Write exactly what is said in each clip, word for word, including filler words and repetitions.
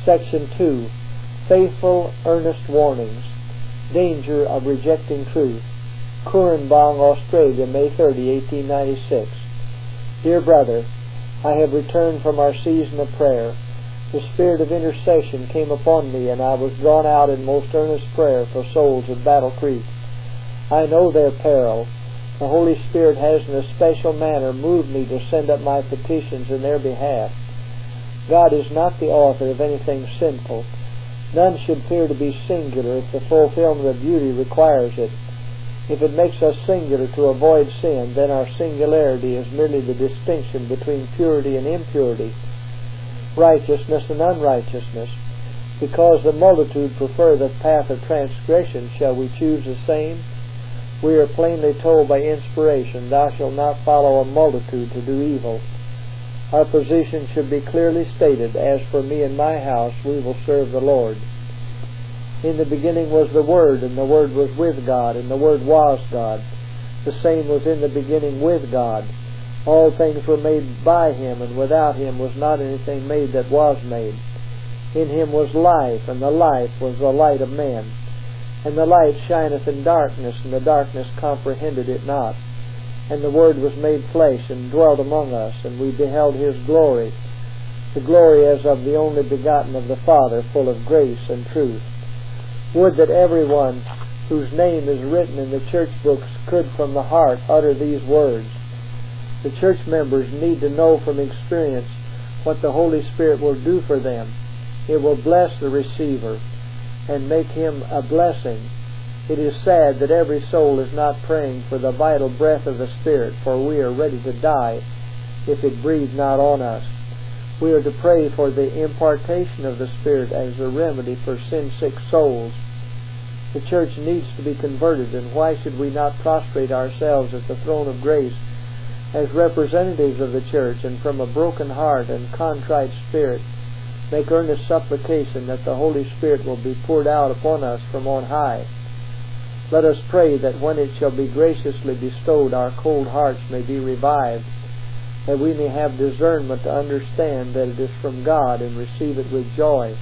Section two. Faithful, Earnest Warnings. Danger of Rejecting Truth. Coorambong, Australia, May thirtieth, eighteen ninety-six. Dear brother, I have returned from our season of prayer. The spirit of intercession came upon me, and I was drawn out in most earnest prayer for souls at Battle Creek. I know their peril. The Holy Spirit has in a special manner moved me to send up my petitions in their behalf. God is not the author of anything sinful. None should fear to be singular if the fulfillment of duty requires it. If it makes us singular to avoid sin, then our singularity is merely the distinction between purity and impurity, righteousness and unrighteousness. Because the multitude prefer the path of transgression, shall we choose the same? We are plainly told by inspiration, Thou shalt not follow a multitude to do evil. Our position should be clearly stated, As for me and my house, we will serve the Lord. In the beginning was the Word, and the Word was with God, and the Word was God. The same was in the beginning with God. All things were made by Him, and without Him was not anything made that was made. In Him was life, and the life was the light of men. And the light shineth in darkness, and the darkness comprehended it not. And the Word was made flesh, and dwelt among us, and we beheld His glory, the glory as of the only begotten of the Father, full of grace and truth. Would that everyone whose name is written in the church books could from the heart utter these words. The church members need to know from experience what the Holy Spirit will do for them. It will bless the receiver and make him a blessing. It is sad that every soul is not praying for the vital breath of the Spirit, for we are ready to die if it breathe not on us. We are to pray for the impartation of the Spirit as a remedy for sin-sick souls. The church needs to be converted, and why should we not prostrate ourselves at the throne of grace as representatives of the church, and from a broken heart and contrite spirit make earnest supplication that the Holy Spirit will be poured out upon us from on high. Let us pray that when it shall be graciously bestowed, our cold hearts may be revived, that we may have discernment to understand that it is from God and receive it with joy.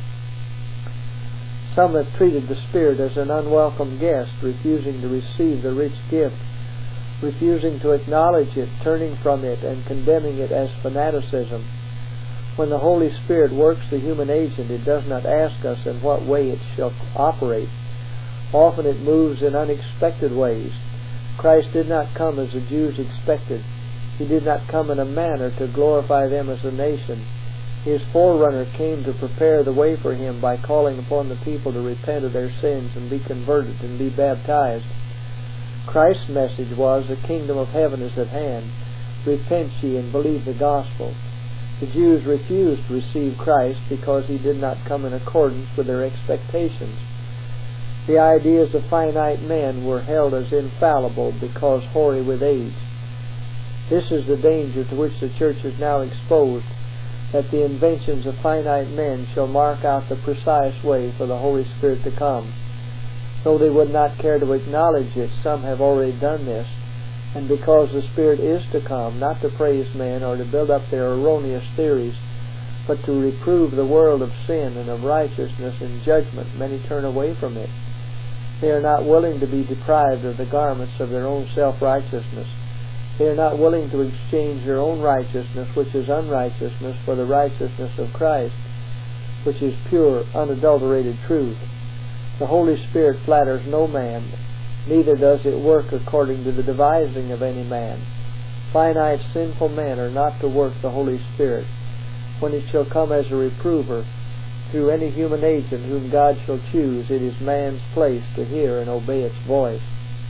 Some have treated the Spirit as an unwelcome guest, refusing to receive the rich gift, refusing to acknowledge it, turning from it, and condemning it as fanaticism. When the Holy Spirit works the human agent, it does not ask us in what way it shall operate. Often it moves in unexpected ways. Christ did not come as the Jews expected. He did not come in a manner to glorify them as a nation. His forerunner came to prepare the way for Him by calling upon the people to repent of their sins and be converted and be baptized. Christ's message was, the kingdom of heaven is at hand. Repent ye and believe the gospel. The Jews refused to receive Christ because He did not come in accordance with their expectations. The ideas of finite men were held as infallible because hoary with age. This is the danger to which the church is now exposed, that the inventions of finite men shall mark out the precise way for the Holy Spirit to come. Though they would not care to acknowledge it, some have already done this, and because the Spirit is to come, not to praise men or to build up their erroneous theories, but to reprove the world of sin and of righteousness and judgment, many turn away from it. They are not willing to be deprived of the garments of their own self-righteousness. They are not willing to exchange their own righteousness, which is unrighteousness, for the righteousness of Christ, which is pure, unadulterated truth. The Holy Spirit flatters no man, neither does it work according to the devising of any man. Finite, sinful men are not to work the Holy Spirit. When it shall come as a reprover, through any human agent whom God shall choose, it is man's place to hear and obey its voice.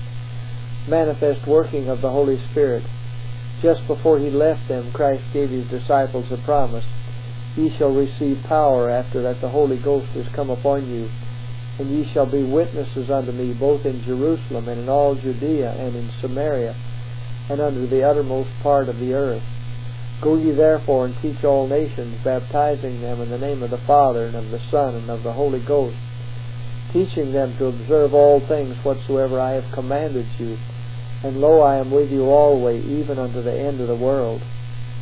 Manifest working of the Holy Spirit. Just before He left them, Christ gave His disciples a promise. Ye shall receive power after that the Holy Ghost is come upon you, and ye shall be witnesses unto me both in Jerusalem and in all Judea and in Samaria and unto the uttermost part of the earth. Go ye therefore and teach all nations, baptizing them in the name of the Father and of the Son and of the Holy Ghost, teaching them to observe all things whatsoever I have commanded you. And lo, I am with you always, even unto the end of the world.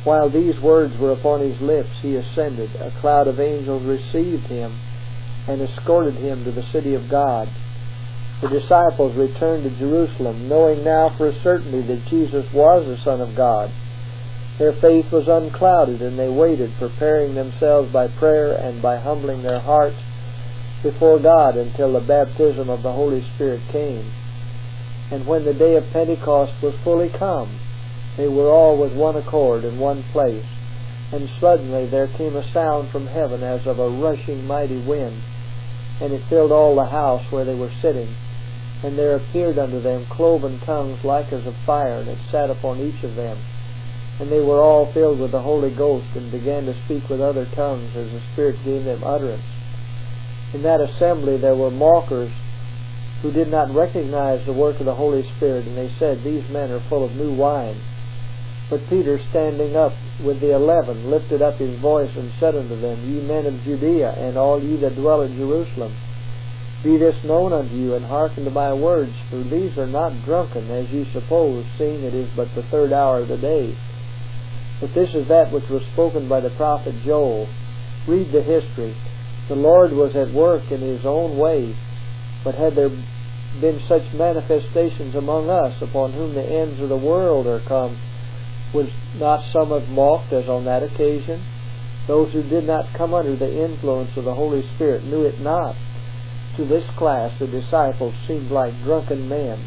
While these words were upon his lips, he ascended. A cloud of angels received him and escorted him to the city of God. The disciples returned to Jerusalem, knowing now for a certainty that Jesus was the Son of God. Their faith was unclouded, and they waited, preparing themselves by prayer and by humbling their hearts before God until the baptism of the Holy Spirit came. And when the day of Pentecost was fully come, they were all with one accord in one place. And suddenly there came a sound from heaven as of a rushing mighty wind, and it filled all the house where they were sitting. And there appeared unto them cloven tongues like as of fire, and it sat upon each of them. And they were all filled with the Holy Ghost, and began to speak with other tongues as the Spirit gave them utterance. In that assembly there were mockers who did not recognize the work of the Holy Spirit, and they said, These men are full of new wine. But Peter, standing up with the eleven, lifted up his voice and said unto them, Ye men of Judea, and all ye that dwell in Jerusalem, be this known unto you, and hearken to my words, for these are not drunken, as ye suppose, seeing it is but the third hour of the day. But this is that which was spoken by the prophet Joel. Read the history. The Lord was at work in His own way, but had there been such manifestations among us, upon whom the ends of the world are come, would not some have mocked as on that occasion? Those who did not come under the influence of the Holy Spirit knew it not. To this class the disciples seemed like drunken men.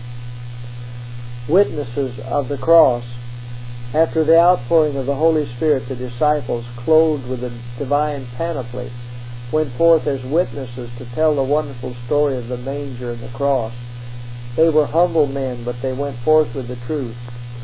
Witnesses of the cross. After the outpouring of the Holy Spirit, the disciples, clothed with the divine panoply, went forth as witnesses to tell the wonderful story of the manger and the cross. They were humble men, but they went forth with the truth.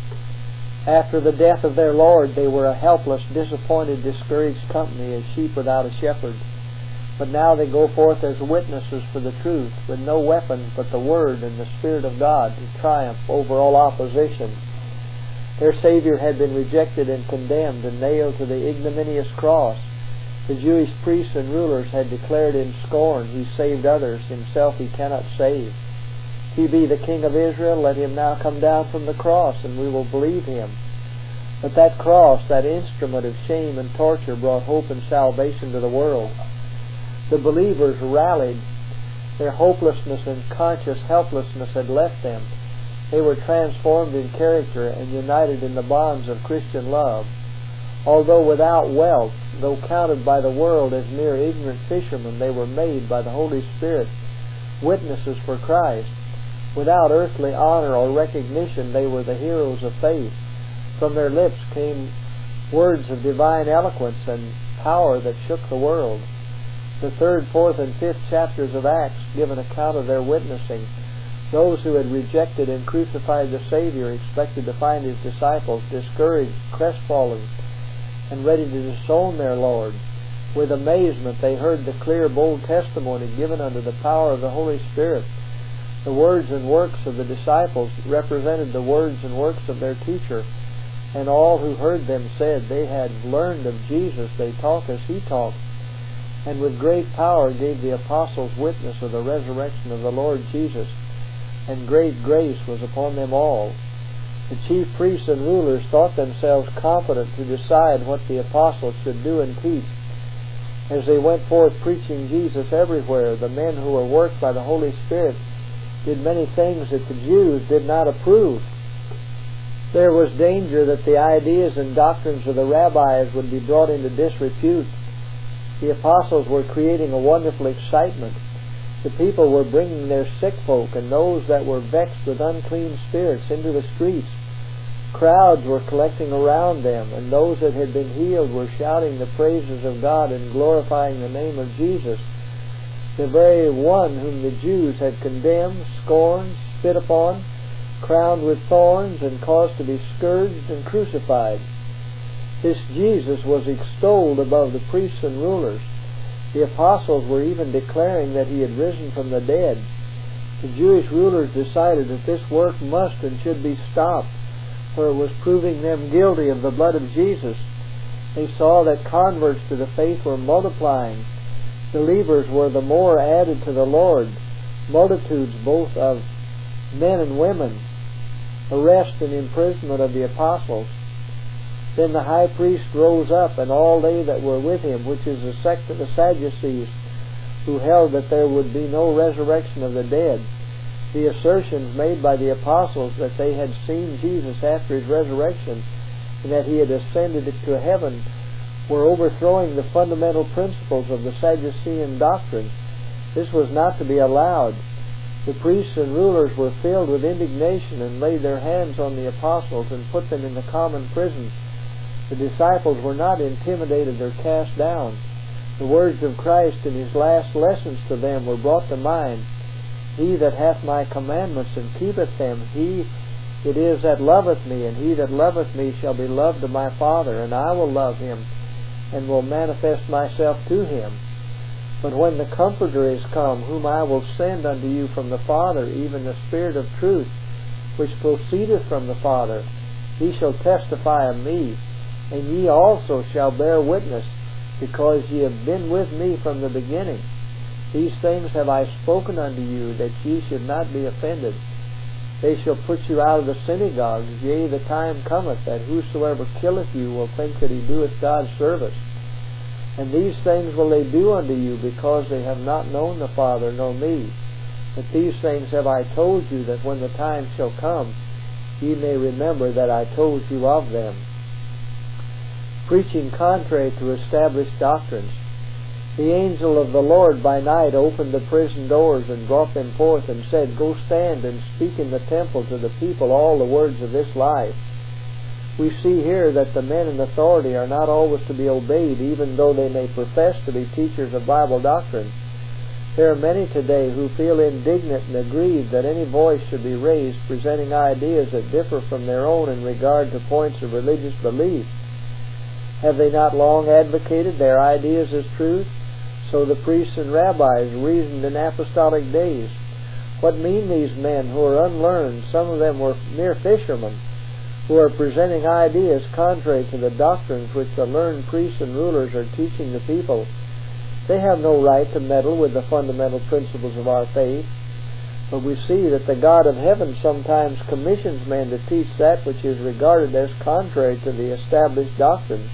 After the death of their Lord, they were a helpless, disappointed, discouraged company, as sheep without a shepherd. But now they go forth as witnesses for the truth, with no weapons but the Word and the Spirit of God to triumph over all opposition. Their Savior had been rejected and condemned and nailed to the ignominious cross. The Jewish priests and rulers had declared in scorn, He saved others, Himself He cannot save. If He be the King of Israel, let Him now come down from the cross, and we will believe Him. But that cross, that instrument of shame and torture, brought hope and salvation to the world. The believers rallied. Their hopelessness and conscious helplessness had left them. They were transformed in character and united in the bonds of Christian love. Although without wealth, though counted by the world as mere ignorant fishermen, they were made by the Holy Spirit witnesses for Christ. Without earthly honor or recognition, they were the heroes of faith. From their lips came words of divine eloquence and power that shook the world. The third, fourth, and fifth chapters of Acts give an account of their witnessing. Those who had rejected and crucified the Savior expected to find His disciples discouraged, crestfallen, and ready to disown their Lord. With amazement they heard the clear, bold testimony given under the power of the Holy Spirit. The words and works of the disciples represented the words and works of their teacher, and all who heard them said they had learned of Jesus, they talked as He talked, and with great power gave the apostles witness of the resurrection of the Lord Jesus, and great grace was upon them all. The chief priests and rulers thought themselves competent to decide what the apostles should do and teach. As they went forth preaching Jesus everywhere, the men who were worked by the Holy Spirit did many things that the Jews did not approve. There was danger that the ideas and doctrines of the rabbis would be brought into disrepute. The apostles were creating a wonderful excitement. The people were bringing their sick folk and those that were vexed with unclean spirits into the streets. Crowds were collecting around them, and those that had been healed were shouting the praises of God and glorifying the name of Jesus, the very one whom the Jews had condemned, scorned, spit upon, crowned with thorns, and caused to be scourged and crucified. This Jesus was extolled above the priests and rulers. The apostles were even declaring that He had risen from the dead. The Jewish rulers decided that this work must and should be stopped, for it was proving them guilty of the blood of Jesus. They saw that converts to the faith were multiplying. Believers were the more added to the Lord. Multitudes both of men and women. Arrest and imprisonment of the apostles. Then the high priest rose up, and all they that were with him, which is the sect of the Sadducees, who held that there would be no resurrection of the dead. The assertions made by the apostles that they had seen Jesus after his resurrection and that he had ascended to heaven were overthrowing the fundamental principles of the Sadducean doctrine. This was not to be allowed. The priests and rulers were filled with indignation and laid their hands on the apostles and put them in the common prison. The disciples were not intimidated or cast down. The words of Christ in his last lessons to them were brought to mind. He that hath my commandments and keepeth them, he it is that loveth me, and he that loveth me shall be loved of my Father, and I will love him, and will manifest myself to him. But when the Comforter is come, whom I will send unto you from the Father, even the Spirit of truth, which proceedeth from the Father, he shall testify of me, and ye also shall bear witness, because ye have been with me from the beginning. These things have I spoken unto you, that ye should not be offended. They shall put you out of the synagogues. Yea, the time cometh, that whosoever killeth you will think that he doeth God's service. And these things will they do unto you, because they have not known the Father nor me. But these things have I told you, that when the time shall come, ye may remember that I told you of them. Preaching contrary to established doctrines. The angel of the Lord by night opened the prison doors and brought them forth and said, Go stand and speak in the temple to the people all the words of this life. We see here that the men in authority are not always to be obeyed, even though they may profess to be teachers of Bible doctrine. There are many today who feel indignant and aggrieved that any voice should be raised presenting ideas that differ from their own in regard to points of religious belief. Have they not long advocated their ideas as truth? So the priests and rabbis reasoned in apostolic days. What mean these men who are unlearned? Some of them were mere fishermen, who are presenting ideas contrary to the doctrines which the learned priests and rulers are teaching the people. They have no right to meddle with the fundamental principles of our faith. But we see that the God of heaven sometimes commissions men to teach that which is regarded as contrary to the established doctrine.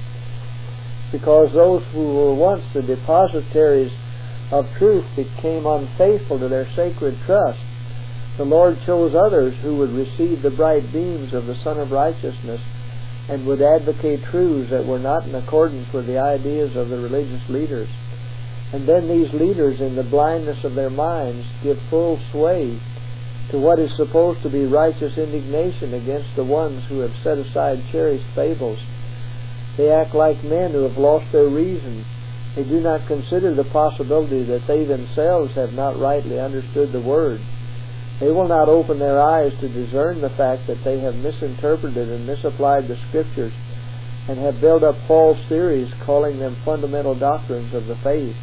Because those who were once the depositaries of truth became unfaithful to their sacred trust, the Lord chose others who would receive the bright beams of the Son of Righteousness and would advocate truths that were not in accordance with the ideas of the religious leaders. And then these leaders, in the blindness of their minds, give full sway to what is supposed to be righteous indignation against the ones who have set aside cherished fables. They act like men who have lost their reason. They do not consider the possibility that they themselves have not rightly understood the Word. They will not open their eyes to discern the fact that they have misinterpreted and misapplied the Scriptures and have built up false theories, calling them fundamental doctrines of the faith.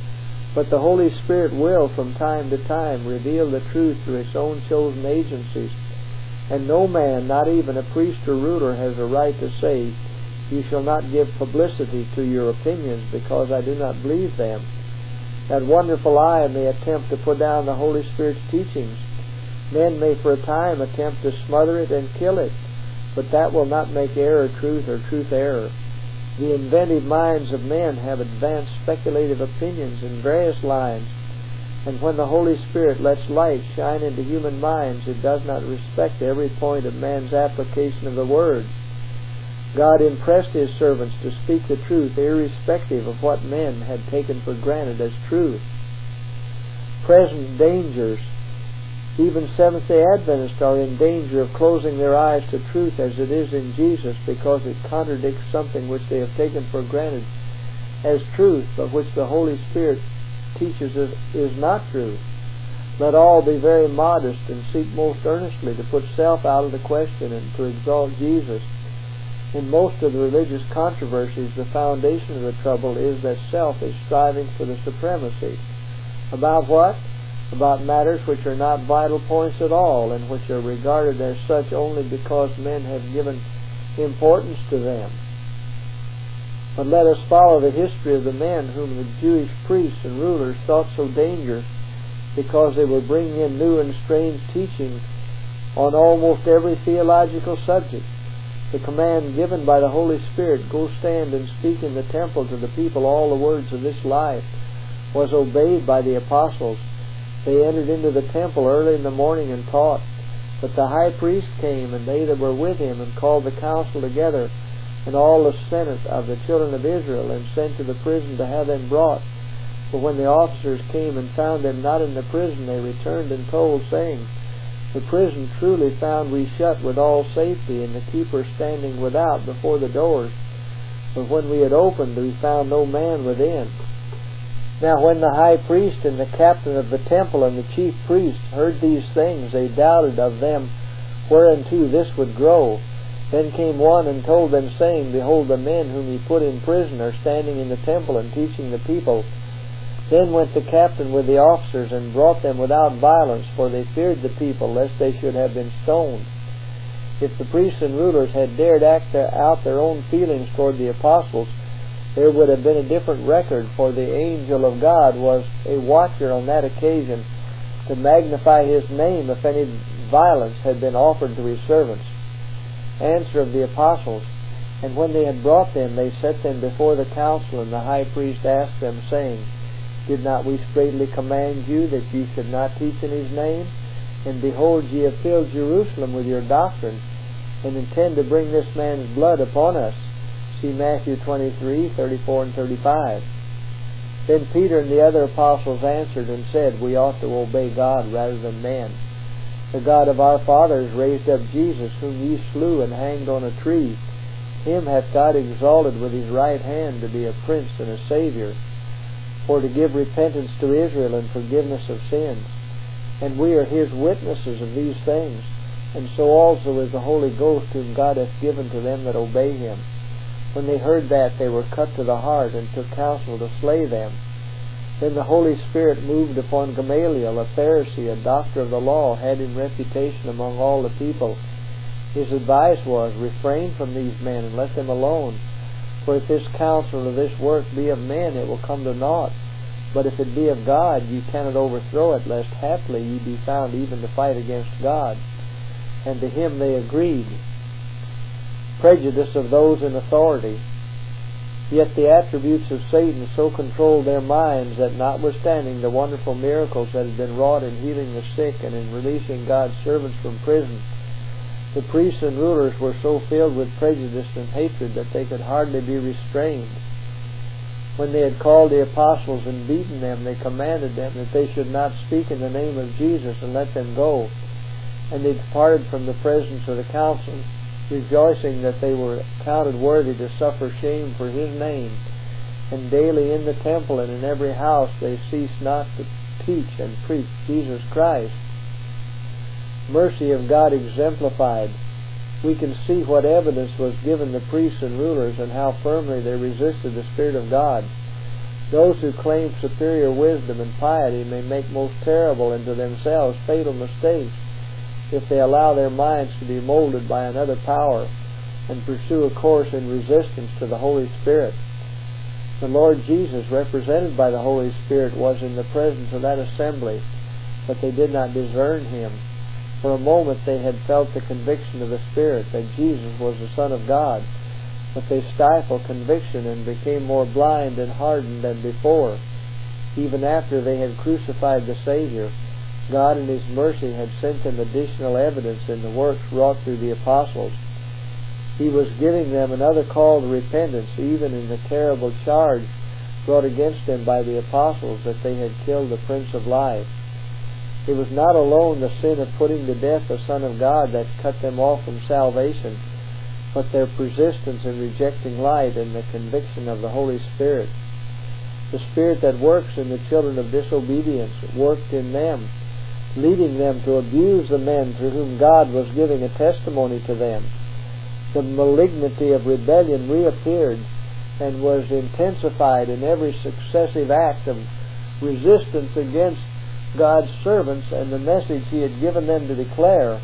But the Holy Spirit will, from time to time, reveal the truth through His own chosen agencies, and no man, not even a priest or ruler, has a right to say, You shall not give publicity to your opinions, because I do not believe them. That wonderful eye may attempt to put down the Holy Spirit's teachings. Men may for a time attempt to smother it and kill it, but that will not make error truth or truth error. The inventive minds of men have advanced speculative opinions in various lines, and when the Holy Spirit lets light shine into human minds, it does not respect every point of man's application of the Word. God impressed His servants to speak the truth irrespective of what men had taken for granted as truth. Present dangers. Even Seventh-day Adventists are in danger of closing their eyes to truth as it is in Jesus, because it contradicts something which they have taken for granted as truth, but which the Holy Spirit teaches us is not truth. Let all be very modest and seek most earnestly to put self out of the question and to exalt Jesus. In most of the religious controversies, the foundation of the trouble is that self is striving for the supremacy. About what? About matters which are not vital points at all, and which are regarded as such only because men have given importance to them. But let us follow the history of the men whom the Jewish priests and rulers thought so dangerous, because they were bringing in new and strange teaching on almost every theological subject. the command given by the Holy Spirit, go stand and speak in the temple to the people all the words of this life, was obeyed by the apostles. They entered into the temple early in the morning and taught. But the high priest came, and they that were with him, and called the council together, and all the senate of the children of Israel, and sent to the prison to have them brought. But when the officers came and found them not in the prison, they returned and told, saying, The prison truly found we shut with all safety, and the keeper standing without before the doors. But when we had opened, we found no man within. Now when the high priest and the captain of the temple and the chief priests heard these things, they doubted of them whereunto this would grow. Then came one and told them, saying, Behold, the men whom ye put in prison are standing in the temple and teaching the people. Then went the captain with the officers and brought them without violence, for they feared the people, lest they should have been stoned. If the priests and rulers had dared act out their own feelings toward the apostles, there would have been a different record, for the angel of God was a watcher on that occasion to magnify his name if any violence had been offered to his servants. Answer of the apostles. And when they had brought them, they set them before the council, and the high priest asked them, saying, Did not we straitly command you that ye should not teach in his name? And behold, ye have filled Jerusalem with your doctrine, and intend to bring this man's blood upon us. See Matthew twenty-three, thirty-four and thirty-five. Then Peter and the other apostles answered and said, We ought to obey God rather than men. The God of our fathers raised up Jesus, whom ye slew and hanged on a tree. Him hath God exalted with his right hand to be a prince and a Savior, for to give repentance to Israel and forgiveness of sins. And we are his witnesses of these things, and so also is the Holy Ghost, whom God hath given to them that obey him. When they heard that, they were cut to the heart, and took counsel to slay them. Then the Holy Spirit moved upon Gamaliel, a Pharisee, a doctor of the law, had in reputation among all the people. His advice was, Refrain from these men, and let them alone. For if this counsel or this work be of men, it will come to naught. But if it be of God, ye cannot overthrow it, lest haply ye be found even to fight against God. And to him they agreed. Prejudice of those in authority. Yet the attributes of Satan so controlled their minds that, notwithstanding the wonderful miracles that had been wrought in healing the sick and in releasing God's servants from prison, the priests and rulers were so filled with prejudice and hatred that they could hardly be restrained. When they had called the apostles and beaten them, they commanded them that they should not speak in the name of Jesus, and let them go. And they departed from the presence of the council, rejoicing that they were counted worthy to suffer shame for his name. And daily in the temple and in every house they ceased not to teach and preach Jesus Christ. Mercy of God exemplified. We can see what evidence was given the priests and rulers, and how firmly they resisted the Spirit of God. Those who claim superior wisdom and piety may make most terrible and to themselves fatal mistakes if they allow their minds to be molded by another power and pursue a course in resistance to the Holy Spirit. The Lord Jesus, represented by the Holy Spirit, was in the presence of that assembly, but they did not discern him. For a moment they had felt the conviction of the Spirit that Jesus was the Son of God, but they stifled conviction and became more blind and hardened than before. Even after they had crucified the Savior, God in his mercy had sent them additional evidence in the works wrought through the apostles. He was giving them another call to repentance, even in the terrible charge brought against them by the apostles that they had killed the Prince of Life. It was not alone the sin of putting to death the Son of God that cut them off from salvation, but their persistence in rejecting light and the conviction of the Holy Spirit. The Spirit that works in the children of disobedience worked in them, leading them to abuse the men through whom God was giving a testimony to them. The malignity of rebellion reappeared and was intensified in every successive act of resistance against God's servants and the message he had given them to declare.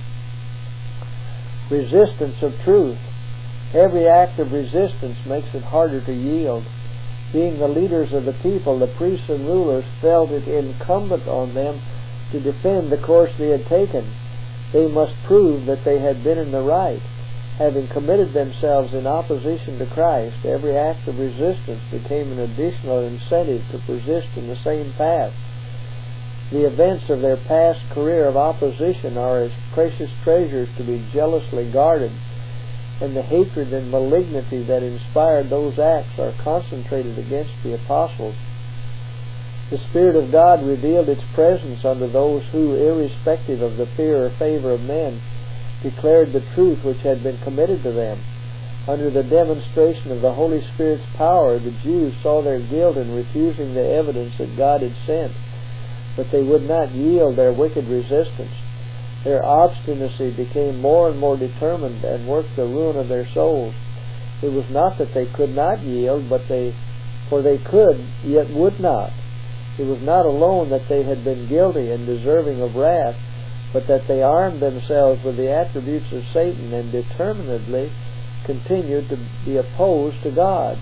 Resistance of truth. Every act of resistance makes it harder to yield. Being the leaders of the people, the priests and rulers felt it incumbent on them to defend the course they had taken. They must prove that they had been in the right, Having committed themselves in opposition to Christ, every act of resistance became an additional incentive to persist in the same path. The events of their past career of opposition are as precious treasures to be jealously guarded, and the hatred and malignity that inspired those acts are concentrated against the apostles. The Spirit of God revealed its presence unto those who, irrespective of the fear or favor of men, declared the truth which had been committed to them. Under the demonstration of the Holy Spirit's power, the Jews saw their guilt in refusing the evidence that God had sent, but they would not yield their wicked resistance. Their obstinacy became more and more determined and worked the ruin of their souls. It was not that they could not yield, but they, for they could, yet would not. It was not alone that they had been guilty and deserving of wrath, but that they armed themselves with the attributes of Satan and determinedly continued to be opposed to God.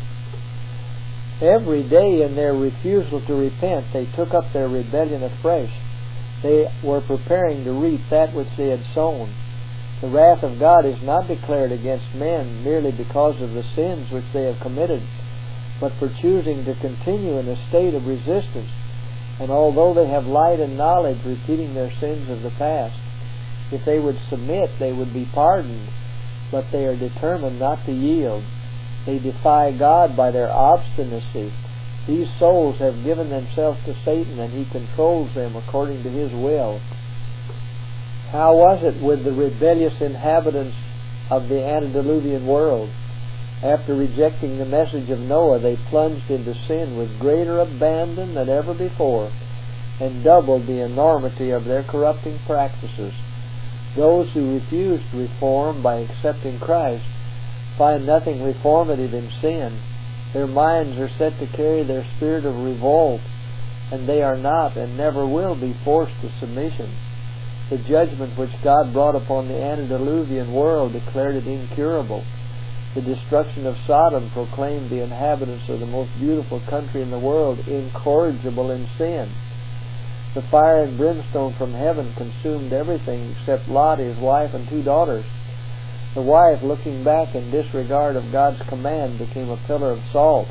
Every day in their refusal to repent, they took up their rebellion afresh. They were preparing to reap that which they had sown. The wrath of God is not declared against men merely because of the sins which they have committed, but for choosing to continue in a state of resistance, and although they have light and knowledge, repeating their sins of the past. If they would submit, they would be pardoned, but they are determined not to yield. They defy God by their obstinacy. These souls have given themselves to Satan, and he controls them according to his will. How was it with the rebellious inhabitants of the antediluvian world? After rejecting the message of Noah, they plunged into sin with greater abandon than ever before, and doubled the enormity of their corrupting practices. Those who refuse to reform by accepting Christ find nothing reformative in sin. Their minds are set to carry their spirit of revolt, and they are not and never will be forced to submission. The judgment which God brought upon the antediluvian world declared it incurable. The destruction of Sodom proclaimed the inhabitants of the most beautiful country in the world incorrigible in sin. The fire and brimstone from heaven consumed everything except Lot, his wife, and two daughters. The wife, looking back in disregard of God's command, became a pillar of salt.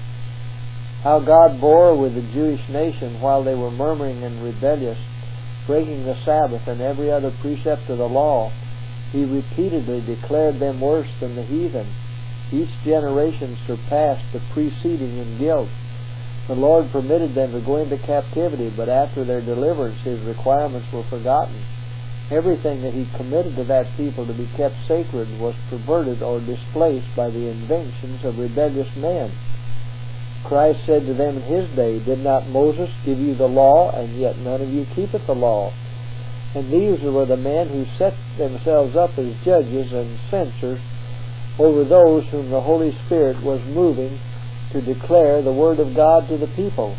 How God bore with the Jewish nation while they were murmuring and rebellious, breaking the Sabbath and every other precept of the law. He repeatedly declared them worse than the heathen. Each generation surpassed the preceding in guilt. The Lord permitted them to go into captivity, but after their deliverance His requirements were forgotten. Everything that He committed to that people to be kept sacred was perverted or displaced by the inventions of rebellious men. Christ said to them in His day, "Did not Moses give you the law, and yet none of you keepeth the law?" And these were the men who set themselves up as judges and censors over those whom the Holy Spirit was moving to declare the Word of God to the people.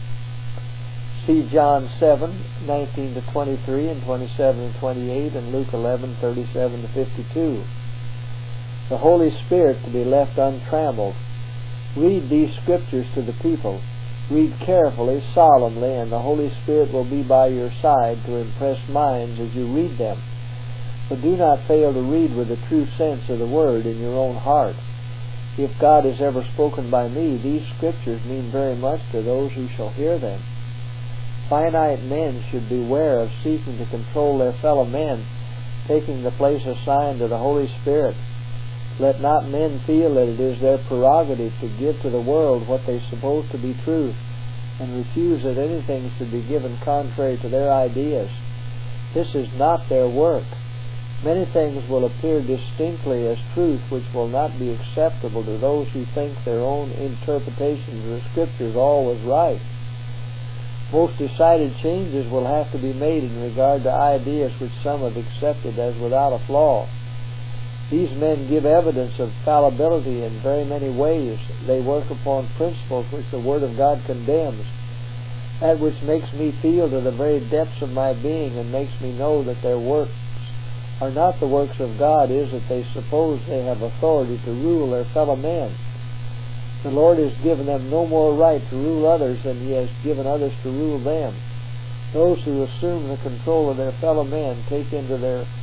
See John seven, nineteen to twenty-three, and twenty-seven and twenty-eight, and Luke eleven, thirty-seven to fifty-two. The Holy Spirit to be left untrammeled. Read these scriptures to the people. Read carefully, solemnly, and the Holy Spirit will be by your side to impress minds as you read them. But do not fail to read with the true sense of the Word in your own heart. If God has ever spoken by me, these scriptures mean very much to those who shall hear them. Finite men should beware of seeking to control their fellow men, taking the place assigned to the Holy Spirit. Let not men feel that it is their prerogative to give to the world what they suppose to be truth, and refuse that anything should be given contrary to their ideas. This is not their work. Many things will appear distinctly as truth which will not be acceptable to those who think their own interpretations of the Scriptures always right. Most decided changes will have to be made in regard to ideas which some have accepted as without a flaw. These men give evidence of fallibility in very many ways. They work upon principles which the Word of God condemns. That which makes me feel to the very depths of my being and makes me know that their works are not the works of God is that they suppose they have authority to rule their fellow men. The Lord has given them no more right to rule others than He has given others to rule them. Those who assume the control of their fellow men take into their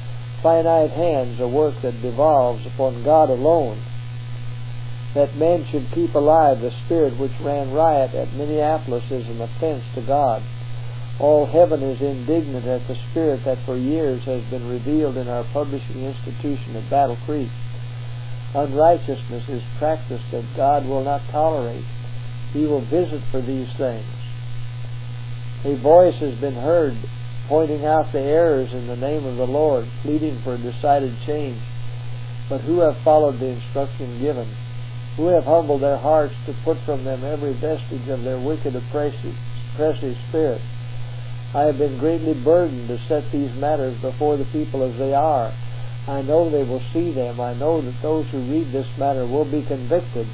finite hands a work that devolves upon God alone. That men should keep alive the spirit which ran riot at Minneapolis is an offense to God. All heaven is indignant at the spirit that for years has been revealed in our publishing institution at Battle Creek. Unrighteousness is practiced that God will not tolerate. He will visit for these things. A voice has been heard pointing out the errors in the name of the Lord, pleading for a decided change. But who have followed the instruction given? Who have humbled their hearts to put from them every vestige of their wicked oppressive, oppressive spirit? I have been greatly burdened to set these matters before the people as they are. I know they will see them. I know that those who read this matter will be convicted.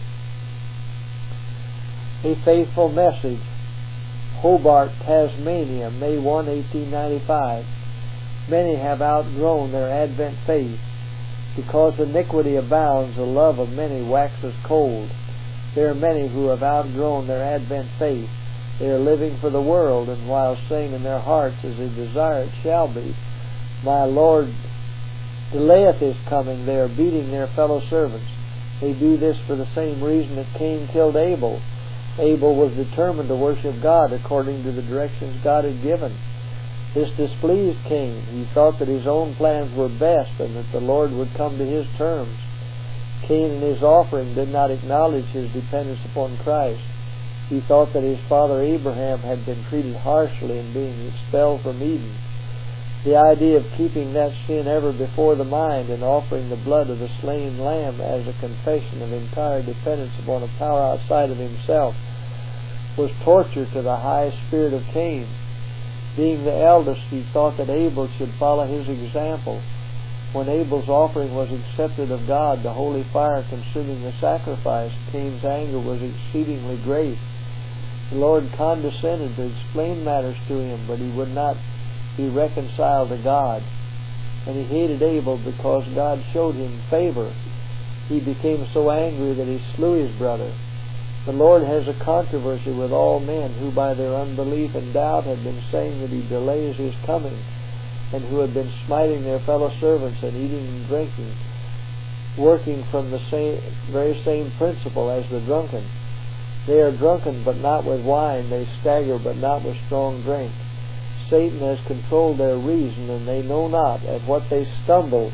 A faithful message. Hobart, Tasmania, May first, eighteen ninety-five. Many have outgrown their Advent faith. Because iniquity abounds, the love of many waxes cold. There are many who have outgrown their Advent faith. They are living for the world, and while saying in their hearts, as they desire it shall be, my Lord delayeth his coming, they are beating their fellow servants. They do this for the same reason that Cain killed Abel. Abel was determined to worship God according to the directions God had given. This displeased Cain. He thought that his own plans were best and that the Lord would come to his terms. Cain in his offering did not acknowledge his dependence upon Christ. He thought that his father Abraham had been treated harshly in being expelled from Eden. The idea of keeping that sin ever before the mind and offering the blood of the slain lamb as a confession of entire dependence upon a power outside of himself was torture to the high spirit of Cain. Being the eldest, he thought that Abel should follow his example. When Abel's offering was accepted of God, the holy fire consuming the sacrifice, Cain's anger was exceedingly great. The Lord condescended to explain matters to him, but he would not be reconciled to God. And he hated Abel because God showed him favor. He became so angry that he slew his brother. The Lord has a controversy with all men who by their unbelief and doubt have been saying that he delays his coming, and who have been smiting their fellow servants and eating and drinking, working from the same, very same principle as the drunken. They are drunken but not with wine, they stagger but not with strong drink. Satan has controlled their reason, and they know not at what they stumble.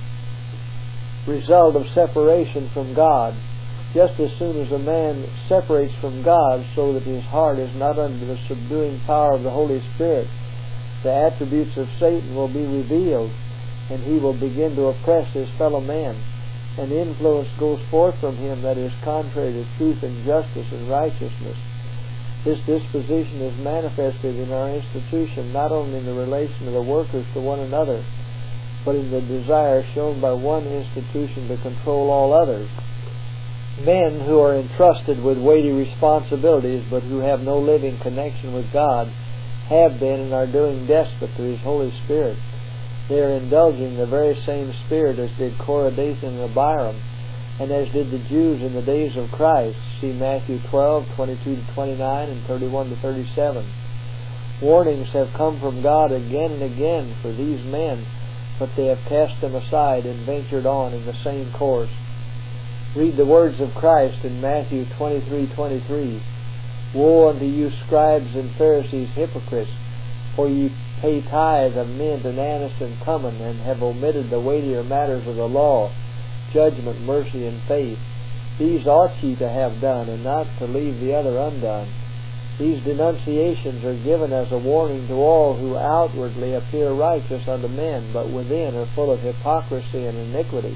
Result of separation from God. Just as soon as a man separates from God so that his heart is not under the subduing power of the Holy Spirit, the attributes of Satan will be revealed, and he will begin to oppress his fellow men. An influence goes forth from him that is contrary to truth and justice and righteousness. This disposition is manifested in our institution not only in the relation of the workers to one another, but in the desire shown by one institution to control all others. Men who are entrusted with weighty responsibilities but who have no living connection with God have been and are doing despot to His Holy Spirit. They are indulging the very same spirit as did Korah, Dathan, and Abiram, and as did the Jews in the days of Christ. See Matthew twelve, twenty-two to twenty-nine and thirty-one to thirty-seven. Warnings have come from God again and again for these men, but they have cast them aside and ventured on in the same course. Read the words of Christ in Matthew twenty-three twenty-three. Woe unto you, scribes and Pharisees, hypocrites, for ye pay tithe of mint and anise and cumin, and have omitted the weightier matters of the law, judgment, mercy, and faith. These ought ye to have done, and not to leave the other undone. These denunciations are given as a warning to all who outwardly appear righteous unto men, but within are full of hypocrisy and iniquity.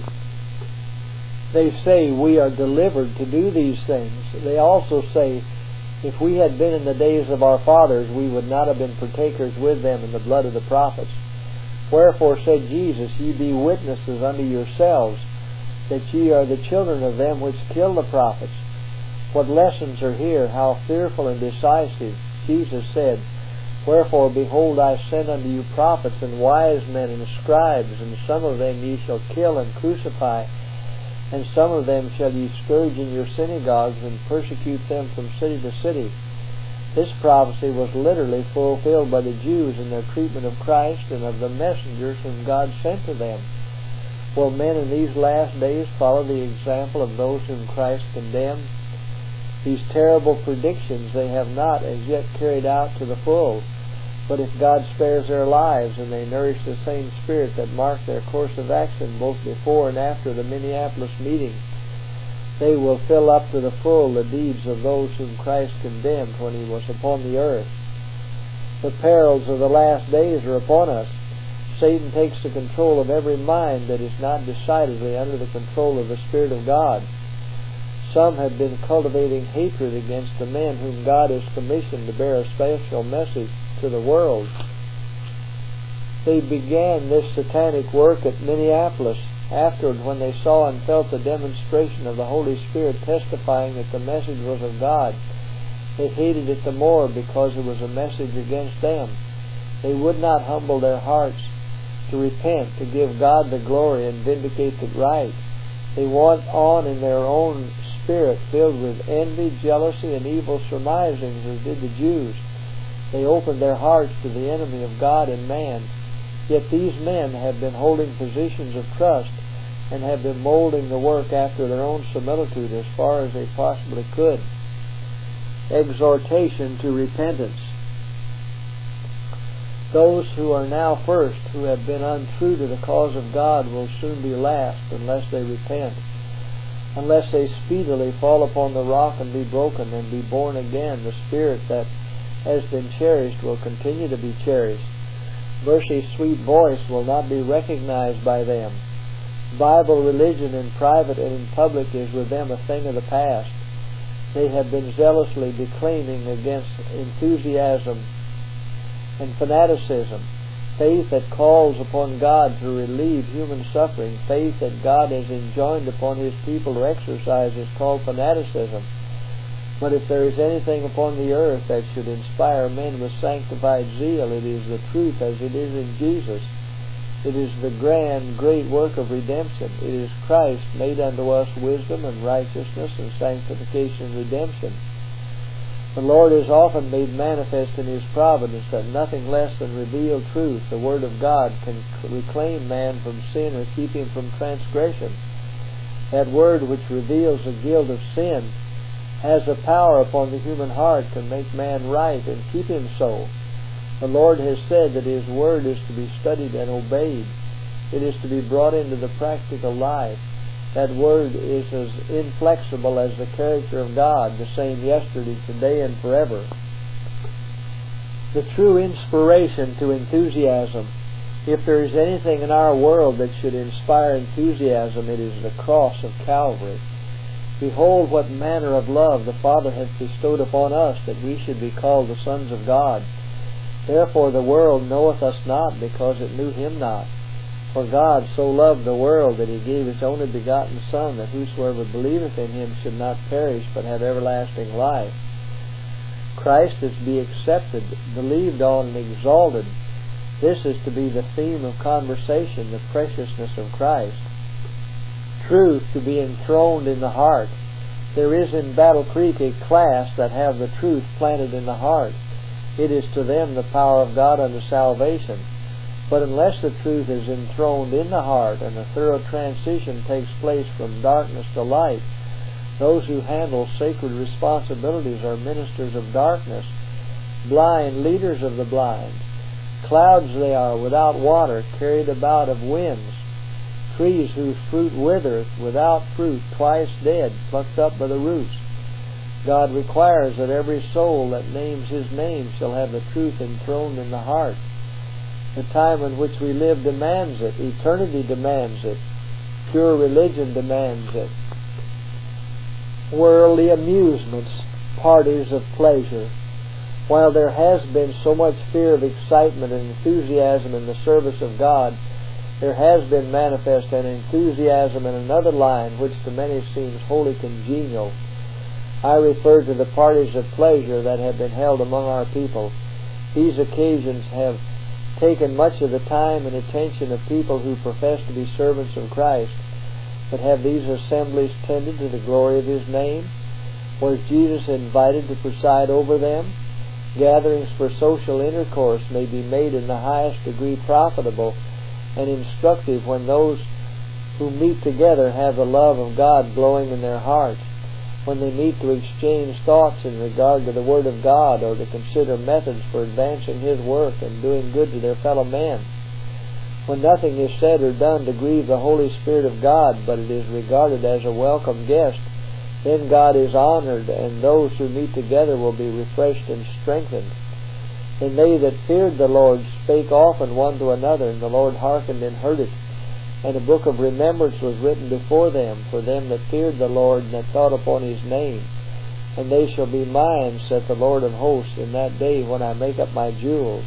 They say, we are delivered to do these things. They also say, if we had been in the days of our fathers, we would not have been partakers with them in the blood of the prophets. Wherefore said Jesus, ye be witnesses unto yourselves, that ye are the children of them which kill the prophets. What lessons are here, how fearful and decisive. Jesus said, Wherefore, behold, I send unto you prophets and wise men and scribes, and some of them ye shall kill and crucify, and some of them shall ye scourge in your synagogues, and persecute them from city to city, This prophecy was literally fulfilled by the Jews in their treatment of Christ and of the messengers whom God sent to them. Will men in these last days follow the example of those whom Christ condemned? These terrible predictions they have not as yet carried out to the full, but if God spares their lives and they nourish the same spirit that marked their course of action both before and after the Minneapolis meeting, they will fill up to the full the deeds of those whom Christ condemned when He was upon the earth. The perils of the last days are upon us. Satan takes the control of every mind that is not decidedly under the control of the Spirit of God. Some have been cultivating hatred against the men whom God has commissioned to bear a special message to the world. They began this satanic work at Minneapolis. Afterward, when they saw and felt the demonstration of the Holy Spirit testifying that the message was of God, they hated it the more because it was a message against them. They would not humble their hearts to repent, to give God the glory and vindicate the right. They went on in their own spirit, filled with envy, jealousy, and evil surmisings, as did the Jews. They opened their hearts to the enemy of God and man. Yet these men have been holding positions of trust and have been molding the work after their own similitude as far as they possibly could. Exhortation to repentance. Those who are now first, who have been untrue to the cause of God, will soon be last unless they repent, unless they speedily fall upon the rock and be broken and be born again. The spirit that has been cherished will continue to be cherished. Mercy's sweet voice will not be recognized by them. Bible religion in private and in public is with them a thing of the past. They have been zealously declaiming against enthusiasm and fanaticism, faith that calls upon God to relieve human suffering. Faith that God has enjoined upon His people to exercise is called fanaticism. But if there is anything upon the earth that should inspire men with sanctified zeal, it is the truth as it is in Jesus. It is the grand, great work of redemption. It is Christ made unto us wisdom and righteousness and sanctification and redemption. The Lord has often made manifest in His providence that nothing less than revealed truth, the Word of God, can reclaim man from sin or keep him from transgression. That Word which reveals the guilt of sin has a power upon the human heart, can make man right and keep him so. The Lord has said that His Word is to be studied and obeyed. It is to be brought into the practical life. That Word is as inflexible as the character of God, the same yesterday, today, and forever. The true inspiration to enthusiasm. If there is anything in our world that should inspire enthusiasm, it is the cross of Calvary. Behold what manner of love the Father hath bestowed upon us, that we should be called the sons of God. Therefore the world knoweth us not, because it knew Him not. For God so loved the world that He gave His only begotten Son, that whosoever believeth in Him should not perish, but have everlasting life. Christ is to be accepted, believed on, and exalted. This is to be the theme of conversation, the preciousness of Christ. Truth to be enthroned in the heart. There is in Battle Creek a class that have the truth planted in the heart. It is to them the power of God unto salvation. But unless the truth is enthroned in the heart and a thorough transition takes place from darkness to light, those who handle sacred responsibilities are ministers of darkness, blind leaders of the blind. Clouds they are without water, carried about of winds. Trees whose fruit withereth, without fruit, twice dead, plucked up by the roots. God requires that every soul that names His name shall have the truth enthroned in the heart. The time in which we live demands it. Eternity demands it. Pure religion demands it. Worldly amusements, parties of pleasure. While there has been so much fear of excitement and enthusiasm in the service of God, there has been manifest an enthusiasm in another line which to many seems wholly congenial. I refer to the parties of pleasure that have been held among our people. These occasions have taken much of the time and attention of people who profess to be servants of Christ. But have these assemblies tended to the glory of His name? Was Jesus invited to preside over them? Gatherings for social intercourse may be made in the highest degree profitable and instructive when those who meet together have the love of God glowing in their hearts, when they meet to exchange thoughts in regard to the Word of God or to consider methods for advancing His work and doing good to their fellow men. When nothing is said or done to grieve the Holy Spirit of God, but it is regarded as a welcome guest, then God is honored, and those who meet together will be refreshed and strengthened. And they that feared the Lord spake often one to another, and the Lord hearkened and heard it. And a book of remembrance was written before them, for them that feared the Lord and that thought upon His name. And they shall be mine, saith the Lord of hosts, in that day when I make up my jewels.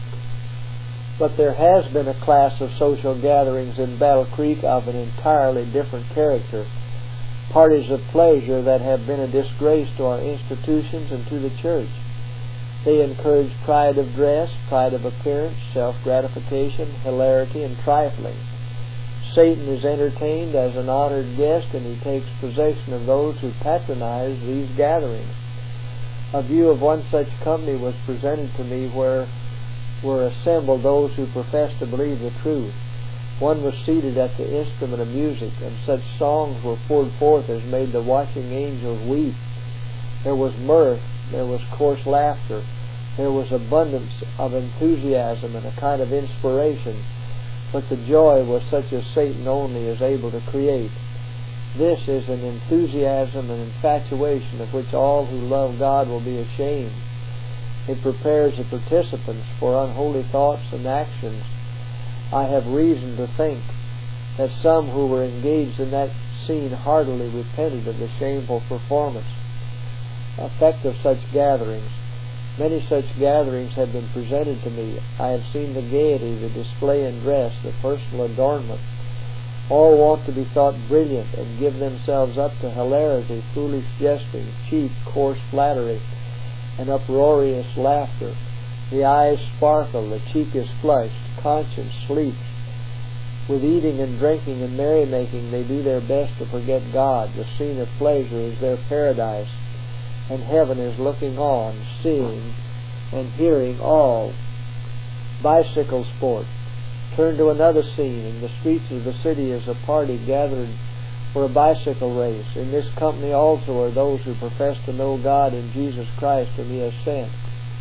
But there has been a class of social gatherings in Battle Creek of an entirely different character. Parties of pleasure that have been a disgrace to our institutions and to the church. They encourage pride of dress, pride of appearance, self-gratification, hilarity, and trifling. Satan is entertained as an honored guest, and he takes possession of those who patronize these gatherings. A view of one such company was presented to me where were assembled those who professed to believe the truth. One was seated at the instrument of music, and such songs were poured forth as made the watching angels weep. There was mirth, there was coarse laughter, there was abundance of enthusiasm and a kind of inspiration, but the joy was such as Satan only is able to create. This is an enthusiasm and infatuation of which all who love God will be ashamed. It prepares the participants for unholy thoughts and actions. I have reason to think that some who were engaged in that scene heartily repented of the shameful performance. Effect of such gatherings. Many such gatherings have been presented to me. I have seen the gaiety, the display in dress, the personal adornment. All want to be thought brilliant and give themselves up to hilarity, foolish jesting, cheap, coarse flattery, and uproarious laughter. The eyes sparkle, the cheek is flushed, conscience sleeps. With eating and drinking and merrymaking they do their best to forget God. The scene of pleasure is their paradise, and heaven is looking on, seeing and hearing all. Bicycle sport. Turn to another scene. In the streets of the city is a party gathered for a bicycle race. In this company also are those who profess to know God and Jesus Christ whom He has sent.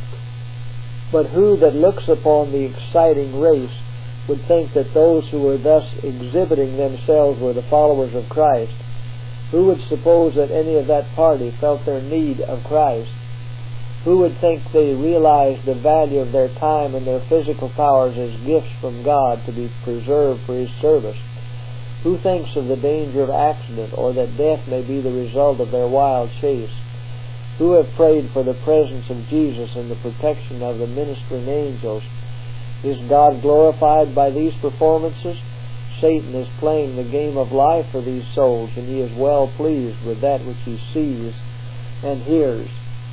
But who that looks upon the exciting race would think that those who were thus exhibiting themselves were the followers of Christ? Who would suppose that any of that party felt their need of Christ? Who would think they realized the value of their time and their physical powers as gifts from God to be preserved for His service? Who thinks of the danger of accident, or that death may be the result of their wild chase? Who have prayed for the presence of Jesus and the protection of the ministering angels? Is God glorified by these performances? Satan is playing the game of life for these souls, and he is well pleased with that which he sees and hears.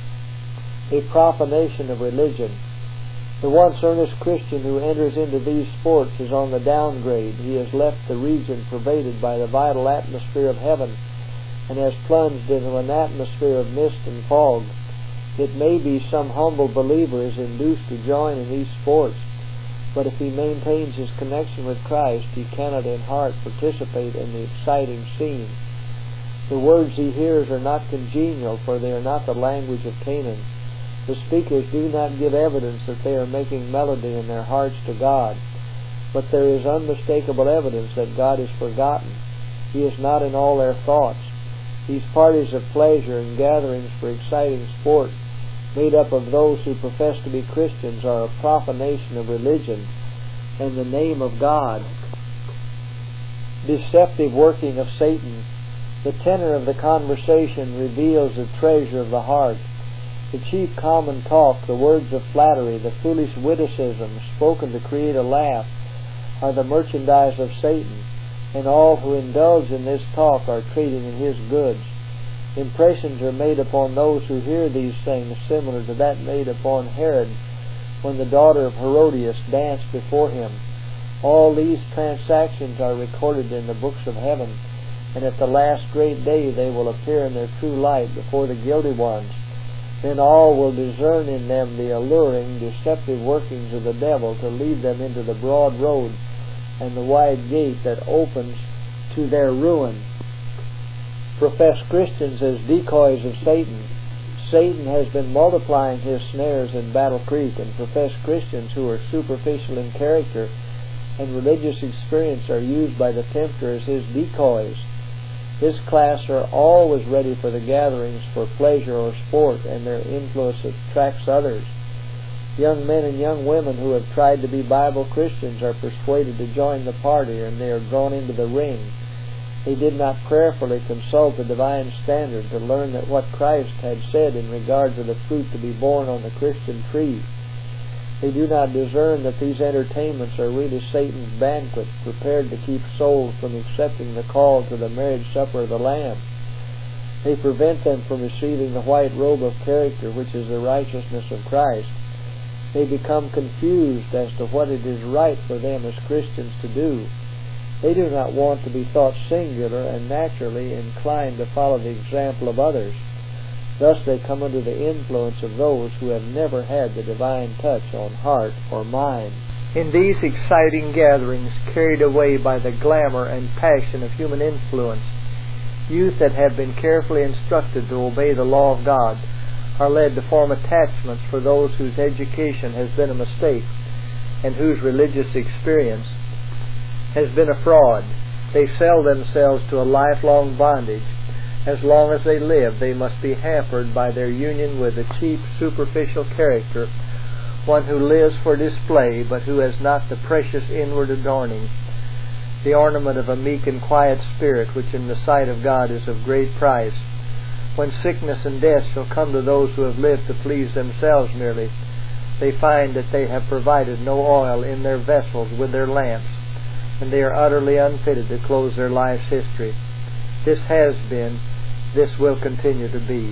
A profanation of religion. The once earnest Christian who enters into these sports is on the downgrade. He has left the region pervaded by the vital atmosphere of heaven and has plunged into an atmosphere of mist and fog. It may be some humble believer is induced to join in these sports, but if he maintains his connection with Christ, he cannot in heart participate in the exciting scene. The words he hears are not congenial, for they are not the language of Canaan. The speakers do not give evidence that they are making melody in their hearts to God, but there is unmistakable evidence that God is forgotten. He is not in all their thoughts. These parties of pleasure and gatherings for exciting sport, made up of those who profess to be Christians, are a profanation of religion and the name of God. Deceptive working of Satan. The tenor of the conversation reveals the treasure of the heart. The chief common talk, the words of flattery, the foolish witticisms spoken to create a laugh, are the merchandise of Satan, and all who indulge in this talk are trading in his goods. Impressions are made upon those who hear these things similar to that made upon Herod when the daughter of Herodias danced before him. All these transactions are recorded in the books of heaven, and at the last great day they will appear in their true light before the guilty ones. Then all will discern in them the alluring, deceptive workings of the devil to lead them into the broad road and the wide gate that opens to their ruin. Professed Christians as decoys of Satan. Satan has been multiplying his snares in Battle Creek, and professed Christians who are superficial in character and religious experience are used by the tempter as his decoys. This class are always ready for the gatherings for pleasure or sport, and their influence attracts others. Young men and young women who have tried to be Bible Christians are persuaded to join the party, and they are drawn into the ring. They did not prayerfully consult the divine standard to learn that what Christ had said in regard to the fruit to be borne on the Christian tree. They do not discern that these entertainments are really Satan's banquet, prepared to keep souls from accepting the call to the marriage supper of the Lamb. They prevent them from receiving the white robe of character, which is the righteousness of Christ. They become confused as to what it is right for them as Christians to do. They do not want to be thought singular and naturally inclined to follow the example of others. Thus they come under the influence of those who have never had the divine touch on heart or mind. In these exciting gatherings, carried away by the glamour and passion of human influence, youth that have been carefully instructed to obey the law of God are led to form attachments for those whose education has been a mistake and whose religious experience has been a fraud. They sell themselves to a lifelong bondage. As long as they live, they must be hampered by their union with a cheap, superficial character, one who lives for display, but who has not the precious inward adorning, the ornament of a meek and quiet spirit, which in the sight of God is of great price. When sickness and death shall come to those who have lived to please themselves merely, they find that they have provided no oil in their vessels with their lamps, and they are utterly unfitted to close their life's history. This has been, this will continue to be.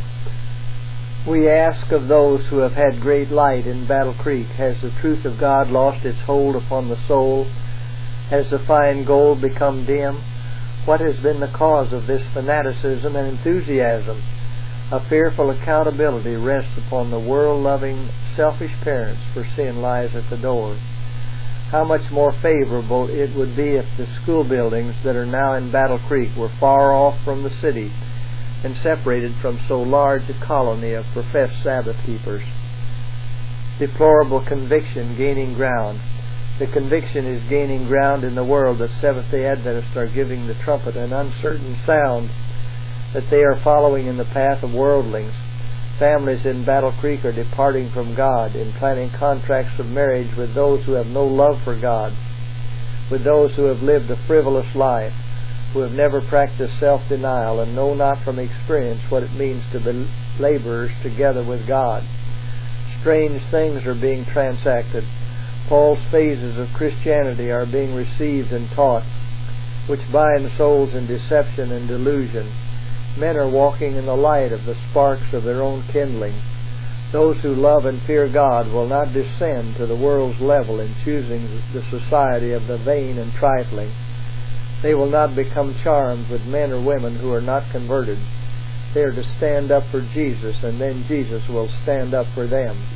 We ask of those who have had great light in Battle Creek, has the truth of God lost its hold upon the soul? Has the fine gold become dim? What has been the cause of this fanaticism and enthusiasm? A fearful accountability rests upon the world-loving, selfish parents, for sin lies at the door. How much more favorable it would be if the school buildings that are now in Battle Creek were far off from the city and separated from so large a colony of professed Sabbath keepers. Deplorable conviction gaining ground. The conviction is gaining ground in the world that Seventh-day Adventists are giving the trumpet an uncertain sound, that they are following in the path of worldlings. Families in Battle Creek are departing from God in planning contracts of marriage with those who have no love for God, with those who have lived a frivolous life, who have never practiced self-denial and know not from experience what it means to be laborers together with God. Strange things are being transacted. Paul's phases of Christianity are being received and taught, which bind souls in deception and delusion. Men are walking in the light of the sparks of their own kindling. Those who love and fear God will not descend to the world's level in choosing the society of the vain and trifling. They will not become charmed with men or women who are not converted. They are to stand up for Jesus, and then Jesus will stand up for them.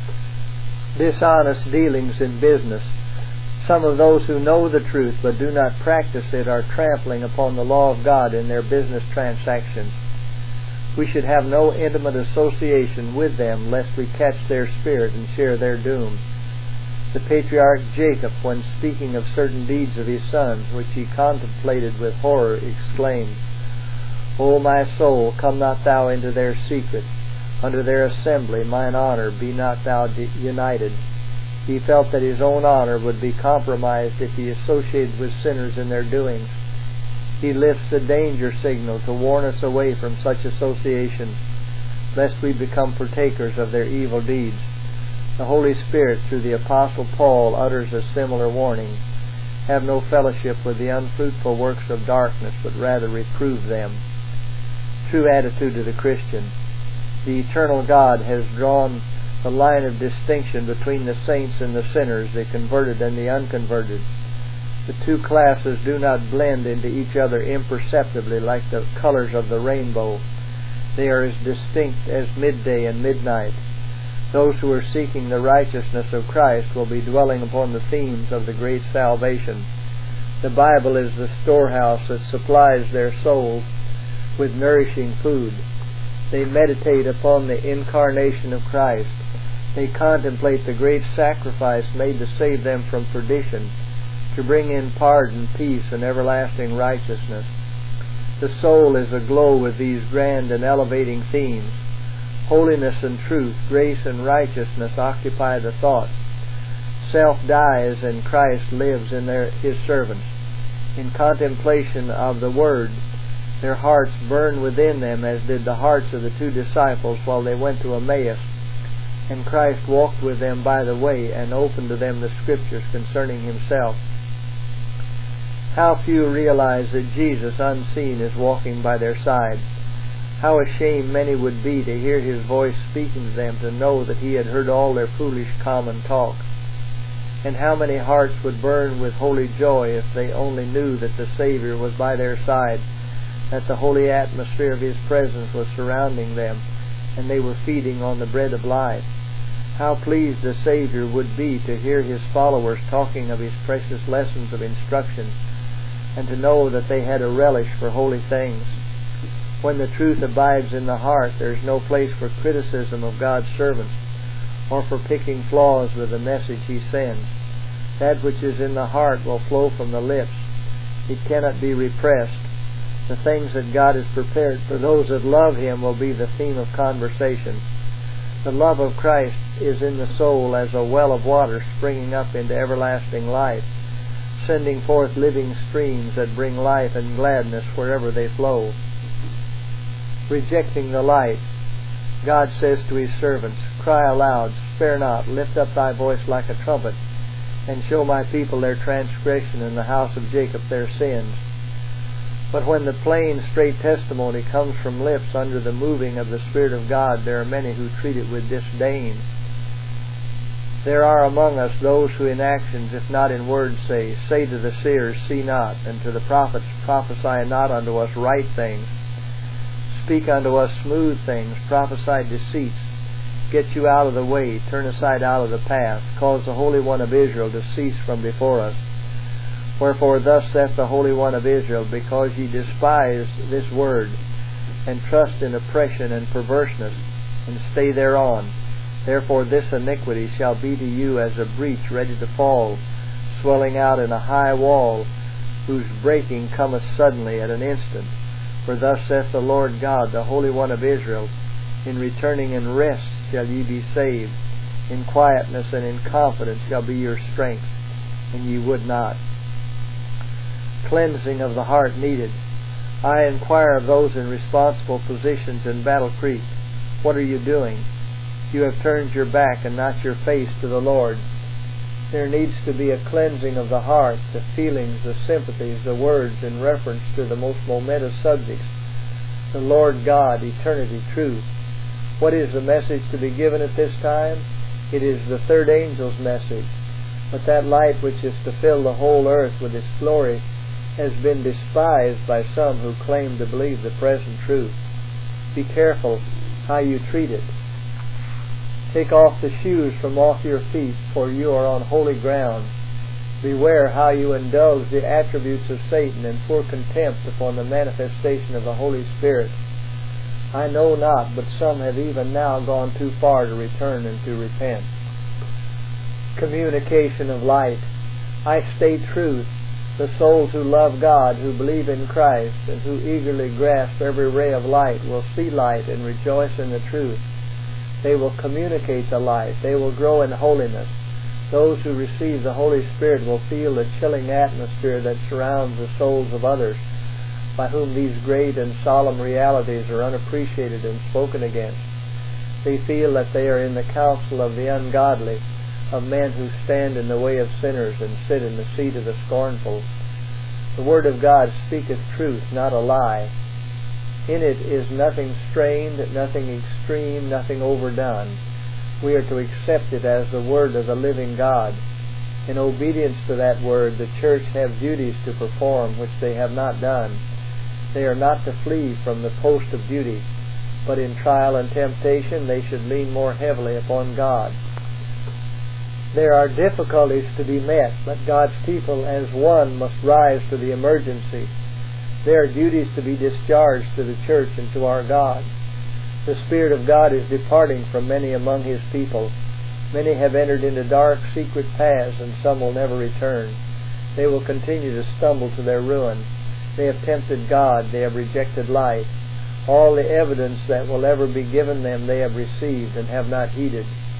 Dishonest dealings in business. Some of those who know the truth but do not practice it are trampling upon the law of God in their business transactions. We should have no intimate association with them, lest we catch their spirit and share their doom. The patriarch Jacob, when speaking of certain deeds of his sons, which he contemplated with horror, exclaimed, O my soul, come not thou into their secret. Under their assembly mine honor be not thou united. He felt that his own honor would be compromised if he associated with sinners in their doings. He lifts a danger signal to warn us away from such associations, lest we become partakers of their evil deeds. The Holy Spirit, through the Apostle Paul, utters a similar warning. Have no fellowship with the unfruitful works of darkness, but rather reprove them. True attitude of the Christian. The eternal God has drawn the line of distinction between the saints and the sinners, the converted and the unconverted. The two classes do not blend into each other imperceptibly like the colors of the rainbow. They are as distinct as midday and midnight. Those who are seeking the righteousness of Christ will be dwelling upon the themes of the great salvation. The Bible is the storehouse that supplies their souls with nourishing food. They meditate upon the incarnation of Christ. They contemplate the great sacrifice made to save them from perdition, to bring in pardon, peace, and everlasting righteousness. The soul is aglow with these grand and elevating themes. Holiness and truth, grace and righteousness occupy the thoughts. Self dies and Christ lives in their, His servants. In contemplation of the Word, their hearts burn within them as did the hearts of the two disciples while they went to Emmaus, and Christ walked with them by the way and opened to them the Scriptures concerning Himself. How few realize that Jesus, unseen, is walking by their side. How ashamed many would be to hear His voice speaking to them, to know that He had heard all their foolish common talk. And how many hearts would burn with holy joy if they only knew that the Savior was by their side, that the holy atmosphere of His presence was surrounding them, and they were feeding on the bread of life. How pleased the Savior would be to hear His followers talking of His precious lessons of instruction, and to know that they had a relish for holy things. When the truth abides in the heart, there is no place for criticism of God's servants, or for picking flaws with the message He sends. That which is in the heart will flow from the lips. It cannot be repressed. The things that God has prepared for those that love Him will be the theme of conversation. The love of Christ is in the soul as a well of water springing up into everlasting life, sending forth living streams that bring life and gladness wherever they flow. Rejecting the light, God says to His servants, "Cry aloud, spare not, lift up thy voice like a trumpet, and show my people their transgression, and the house of Jacob their sins." But when the plain, straight testimony comes from lips under the moving of the Spirit of God, there are many who treat it with disdain. There are among us those who in actions, if not in words, say, "Say to the seers, see not, and to the prophets, prophesy not unto us right things. Speak unto us smooth things, prophesy deceits. Get you out of the way, turn aside out of the path, cause the Holy One of Israel to cease from before us. Wherefore thus saith the Holy One of Israel, because ye despise this word, and trust in oppression and perverseness, and stay thereon, therefore this iniquity shall be to you as a breach ready to fall, swelling out in a high wall, whose breaking cometh suddenly at an instant. For thus saith the Lord God, the Holy One of Israel, in returning in rest shall ye be saved, in quietness and in confidence shall be your strength, and ye would not." Cleansing of the heart needed. I inquire of those in responsible positions in Battle Creek, what are you doing? You have turned your back and not your face to the Lord. There needs to be a cleansing of the heart, the feelings, the sympathies, the words in reference to the most momentous subjects. The Lord God, eternity, truth. What is the message to be given at this time? It is the third angel's message. But that light which is to fill the whole earth with its glory has been despised by some who claim to believe the present truth. Be careful how you treat it. Take off the shoes from off your feet, for you are on holy ground. Beware how you indulge the attributes of Satan and pour contempt upon the manifestation of the Holy Spirit. I know not, but some have even now gone too far to return and to repent. Communication of light. I state truth. The souls who love God, who believe in Christ, and who eagerly grasp every ray of light will see light and rejoice in the truth. They will communicate the light. They will grow in holiness. Those who receive the Holy Spirit will feel the chilling atmosphere that surrounds the souls of others, by whom these great and solemn realities are unappreciated and spoken against. They feel that they are in the counsel of the ungodly, of men who stand in the way of sinners and sit in the seat of the scornful. The Word of God speaketh truth, not a lie. In it is nothing strained, nothing extreme, nothing overdone. We are to accept it as the Word of the living God. In obedience to that Word, the church have duties to perform which they have not done. They are not to flee from the post of duty. but in trial and temptation they should lean more heavily upon God. There are difficulties to be met, but God's people as one must rise to the emergency. There are duties to be discharged to the church and to our God. The Spirit of God is departing from many among His people. Many have entered into dark, secret paths, and some will never return. They will continue to stumble to their ruin. They have tempted God. They have rejected light. All the evidence that will ever be given them they have received and have not heeded.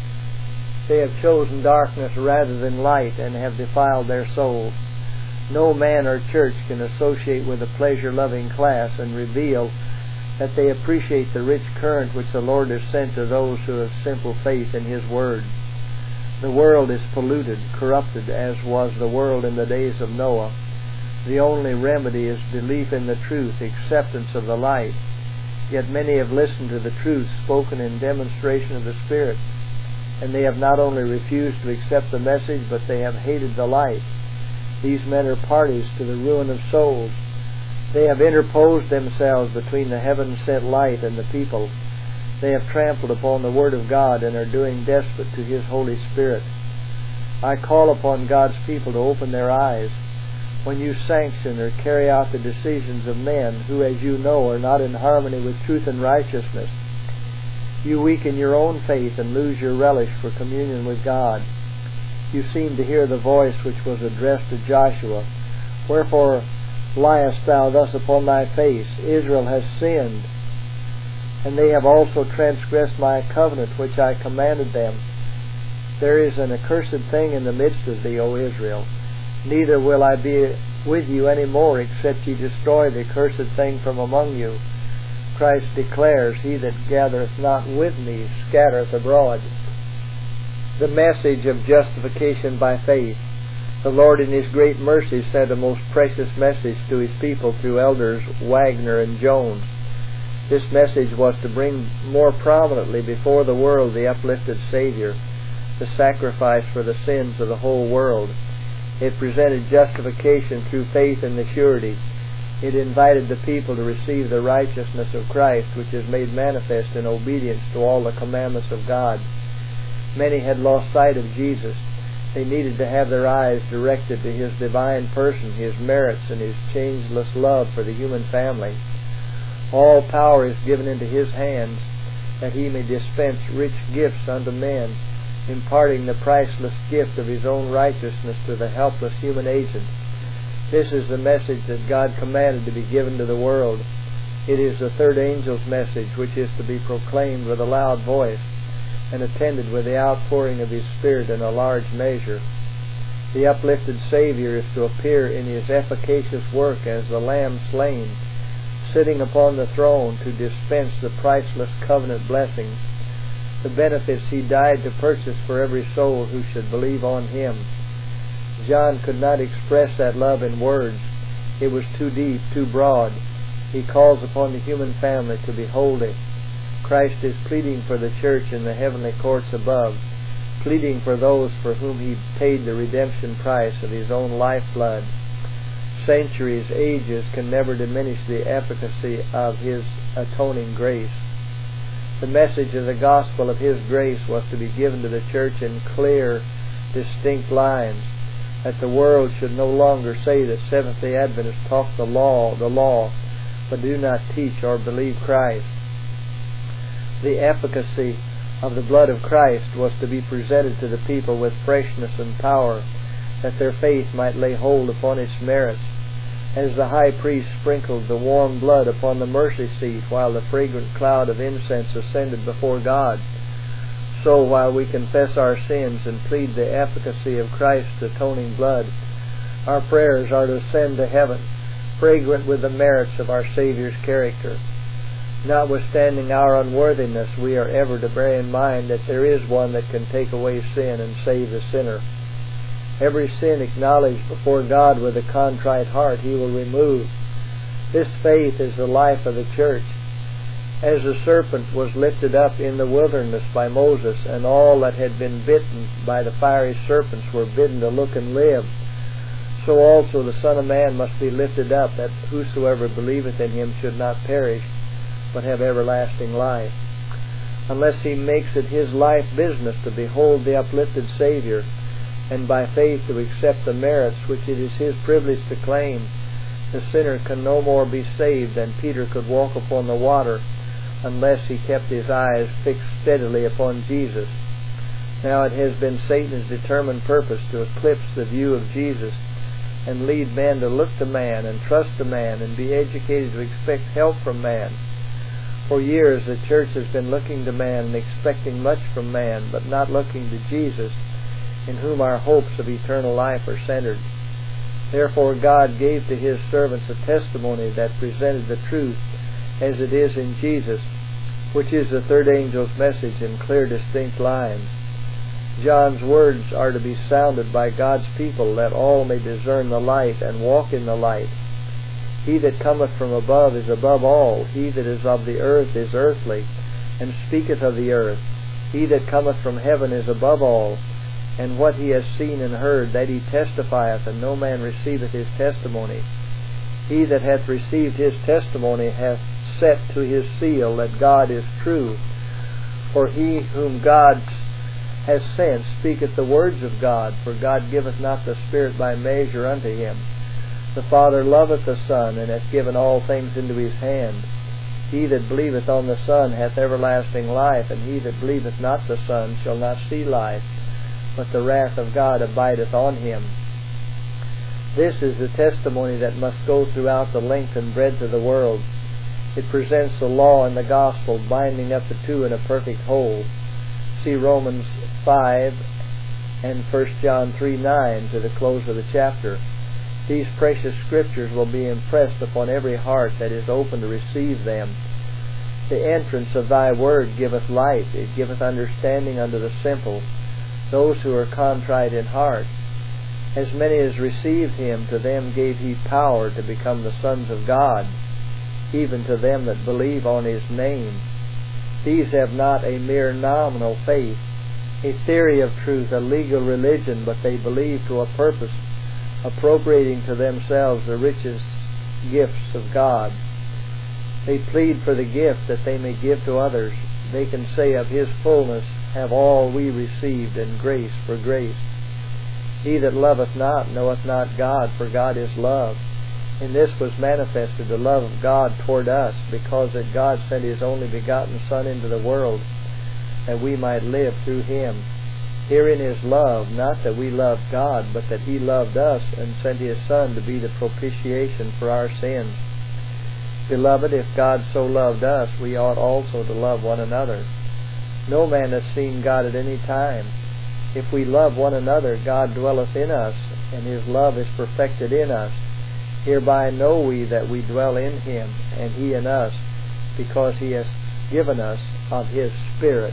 They have chosen darkness rather than light and have defiled their souls. No man or church can associate with a pleasure-loving class and reveal that they appreciate the rich current which the Lord has sent to those who have simple faith in His Word. The world is polluted, corrupted, as was the world in the days of Noah. The only remedy is belief in the truth, acceptance of the light. Yet many have listened to the truth spoken in demonstration of the Spirit, and they have not only refused to accept the message, but they have hated the light. These men are parties to the ruin of souls. They have interposed themselves between the heaven-sent light and the people. They have trampled upon the Word of God and are doing despite to His Holy Spirit. I call upon God's people to open their eyes. When you sanction or carry out the decisions of men who, as you know, are not in harmony with truth and righteousness, you weaken your own faith and lose your relish for communion with God. You seem to hear the voice which was addressed to Joshua, "Wherefore liest thou thus upon thy face? Israel has sinned, and they have also transgressed my covenant which I commanded them. There is an accursed thing in the midst of thee, O Israel. Neither will I be with you any more, except ye destroy the accursed thing from among you." Christ declares, "He that gathereth not with me scattereth abroad." The message of justification by faith. The Lord in His great mercy sent a most precious message to His people through elders Wagner and Jones. This message was to bring more prominently before the world the uplifted Savior, the sacrifice for the sins of the whole world. It presented justification through faith in the surety. It invited the people to receive the righteousness of Christ, which is made manifest in obedience to all the commandments of God. Many had lost sight of Jesus. They needed to have their eyes directed to His divine person, His merits, and His changeless love for the human family. All power is given into His hands, that He may dispense rich gifts unto men, imparting the priceless gift of His own righteousness to the helpless human agent. This is the message that God commanded to be given to the world. It is the third angel's message, which is to be proclaimed with a loud voice and attended with the outpouring of His Spirit in a large measure. The uplifted Savior is to appear in His efficacious work as the Lamb slain, sitting upon the throne to dispense the priceless covenant blessings, the benefits He died to purchase for every soul who should believe on Him. John could not express that love in words. It was too deep, too broad. He calls upon the human family to be holy. Christ is pleading for the church in the heavenly courts above, pleading for those for whom He paid the redemption price of His own lifeblood. Centuries, ages can never diminish the efficacy of His atoning grace. The message of the gospel of His grace was to be given to the church in clear, distinct lines, that the world should no longer say that Seventh-day Adventists talk the law, the law, but do not teach or believe Christ. The efficacy of the blood of Christ was to be presented to the people with freshness and power, that their faith might lay hold upon its merits. As the high priest sprinkled the warm blood upon the mercy seat while the fragrant cloud of incense ascended before God, so while we confess our sins and plead the efficacy of Christ's atoning blood, our prayers are to ascend to heaven, fragrant with the merits of our Savior's character. Notwithstanding our unworthiness, we are ever to bear in mind that there is one that can take away sin and save the sinner. Every sin acknowledged before God with a contrite heart He will remove. This faith is the life of the church. As the serpent was lifted up in the wilderness by Moses, and all that had been bitten by the fiery serpents were bidden to look and live, so also the Son of Man must be lifted up, that whosoever believeth in Him should not perish, but have everlasting life. Unless he makes it his life business to behold the uplifted Savior, and by faith to accept the merits which it is his privilege to claim, the sinner can no more be saved than Peter could walk upon the water unless he kept his eyes fixed steadily upon Jesus. Now it has been Satan's determined purpose to eclipse the view of Jesus and lead men to look to man and trust to man and be educated to expect help from man. For years the church has been looking to man and expecting much from man, but not looking to Jesus, in whom our hopes of eternal life are centered. Therefore God gave to his servants a testimony that presented the truth as it is in Jesus, which is the third angel's message in clear, distinct lines. John's words are to be sounded by God's people, that all may discern the light and walk in the light. He that cometh from above is above all. He that is of the earth is earthly, and speaketh of the earth. He that cometh from heaven is above all. And what he has seen and heard, that he testifieth, and no man receiveth his testimony. He that hath received his testimony hath set to his seal that God is true. For he whom God hath sent speaketh the words of God, for God giveth not the Spirit by measure unto him. The Father loveth the Son, and hath given all things into his hand. He that believeth on the Son hath everlasting life, and he that believeth not the Son shall not see life, but the wrath of God abideth on him. This is the testimony that must go throughout the length and breadth of the world. It presents the law and the gospel, binding up the two in a perfect whole. See Romans five and First John three nine to the close of the chapter. These precious scriptures will be impressed upon every heart that is open to receive them. The entrance of thy word giveth light, it giveth understanding unto the simple, those who are contrite in heart. As many as received him, to them gave he power to become the sons of God, even to them that believe on his name. These have not a mere nominal faith, a theory of truth, a legal religion, but they believe to a purpose, appropriating to themselves the richest gifts of God. They plead for the gift that they may give to others. They can say of his fullness have all we received, and grace for grace. He that loveth not knoweth not God, for God is love. In this was manifested the love of God toward us, because that God sent his only begotten Son into the world, that we might live through him. Herein is love, not that we loved God, but that he loved us, and sent his Son to be the propitiation for our sins. Beloved, if God so loved us, we ought also to love one another. No man hath seen God at any time. If we love one another, God dwelleth in us, and his love is perfected in us. Hereby know we that we dwell in him, and he in us, because he has given us of his Spirit.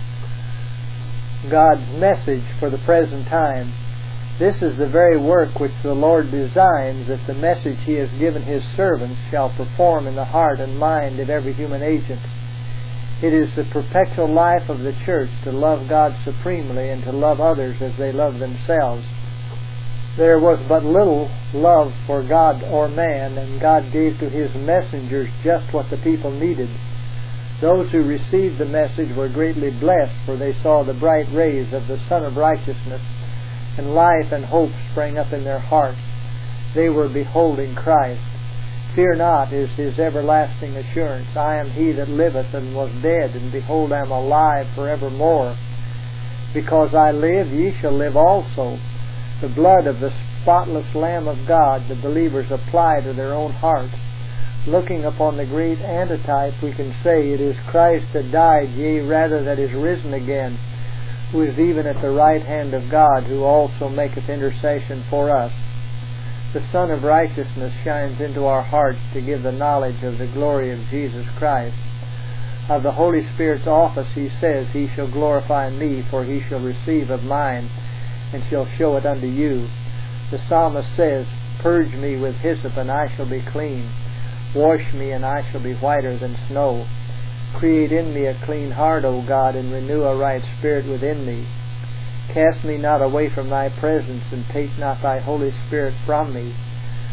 God's message for the present time. This is the very work which the Lord designs that the message he has given his servants shall perform in the heart and mind of every human agent. It is the perpetual life of the church to love God supremely and to love others as they love themselves. There was but little love for God or man, and God gave to his messengers just what the people needed. Those who received the message were greatly blessed, for they saw the bright rays of the Son of Righteousness, and life and hope sprang up in their hearts. They were beholding Christ. Fear not is his everlasting assurance. I am he that liveth and was dead, and behold, I am alive forevermore. Because I live, ye shall live also. The blood of the spotless Lamb of God the believers apply to their own hearts. Looking upon the great antitype, we can say, it is Christ that died, yea, rather that is risen again, who is even at the right hand of God, who also maketh intercession for us. The Son of Righteousness shines into our hearts to give the knowledge of the glory of Jesus Christ. Of the Holy Spirit's office he says, he shall glorify me, for he shall receive of mine, and shall show it unto you. The psalmist says, purge me with hyssop, and I shall be clean. Wash me, and I shall be whiter than snow. Create in me a clean heart, O God, and renew a right spirit within me. Cast me not away from thy presence, and take not thy Holy Spirit from me.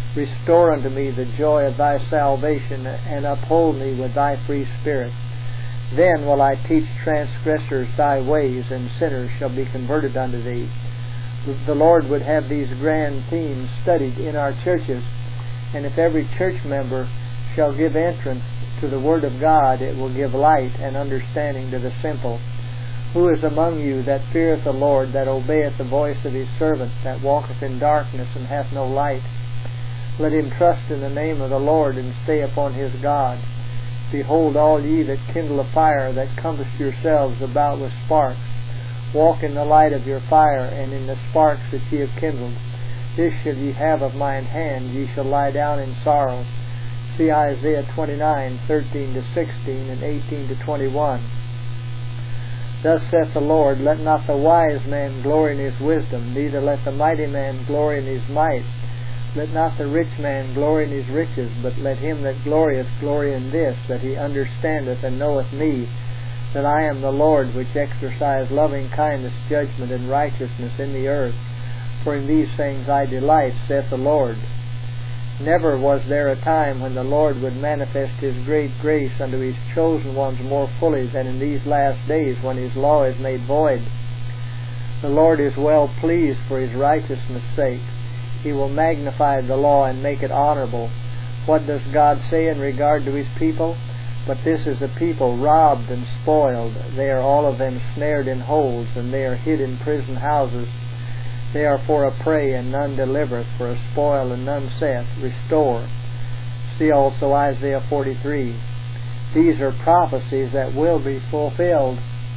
Restore unto me the joy of thy salvation, and uphold me with thy free spirit. Then will I teach transgressors thy ways, and sinners shall be converted unto thee. The Lord would have these grand themes studied in our churches, and if every church member shall give entrance to the Word of God, it will give light and understanding to the simple. Who is among you that feareth the Lord, that obeyeth the voice of his servant, that walketh in darkness and hath no light? Let him trust in the name of the Lord, and stay upon his God. Behold, all ye that kindle a fire, that compass yourselves about with sparks, walk in the light of your fire, and in the sparks that ye have kindled. This shall ye have of mine hand, ye shall lie down in sorrow. See Isaiah twenty-nine, thirteen to sixteen, and eighteen to twenty-one. Thus saith the Lord, Let not the wise man glory in his wisdom, neither let the mighty man glory in his might. Let not the rich man glory in his riches, but let him that glorieth glory in this, that he understandeth and knoweth me, that I am the Lord, which exercise loving kindness, judgment, and righteousness in the earth. For in these things I delight, saith the Lord. Never was there a time when the Lord would manifest his great grace unto his chosen ones more fully than in these last days, when his law is made void. The Lord is well pleased for his righteousness' sake. He will magnify the law and make it honorable. What does God say in regard to his people? But this is a people robbed and spoiled. They are all of them snared in holes, and they are hid in prison houses. They are for a prey, and none delivereth, for a spoil, and none saith, Restore. See also Isaiah forty-three. These are prophecies that will be fulfilled.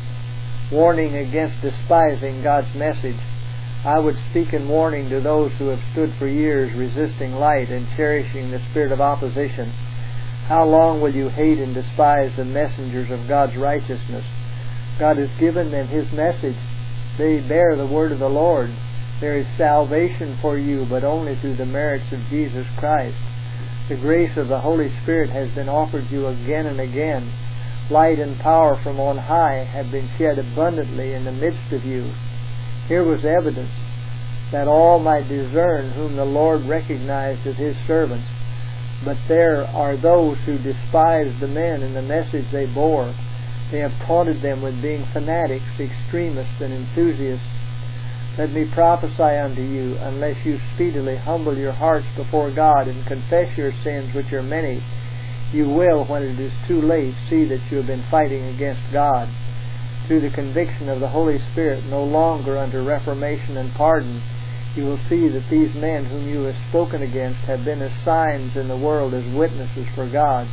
Warning against despising God's message. I would speak in warning to those who have stood for years resisting light and cherishing the spirit of opposition. How long will you hate and despise the messengers of God's righteousness? God has given them his message. They bear the word of the Lord. There is salvation for you, but only through the merits of Jesus Christ. The grace of the Holy Spirit has been offered you again and again. Light and power from on high have been shed abundantly in the midst of you. Here was evidence that all might discern whom the Lord recognized as his servants. But there are those who despise the men and the message they bore. They have taunted them with being fanatics, extremists, and enthusiasts. Let me prophesy unto you, unless you speedily humble your hearts before God and confess your sins, which are many, you will, when it is too late, see that you have been fighting against God. Through the conviction of the Holy Spirit, no longer under reformation and pardon, you will see that these men whom you have spoken against have been as signs in the world, as witnesses for God.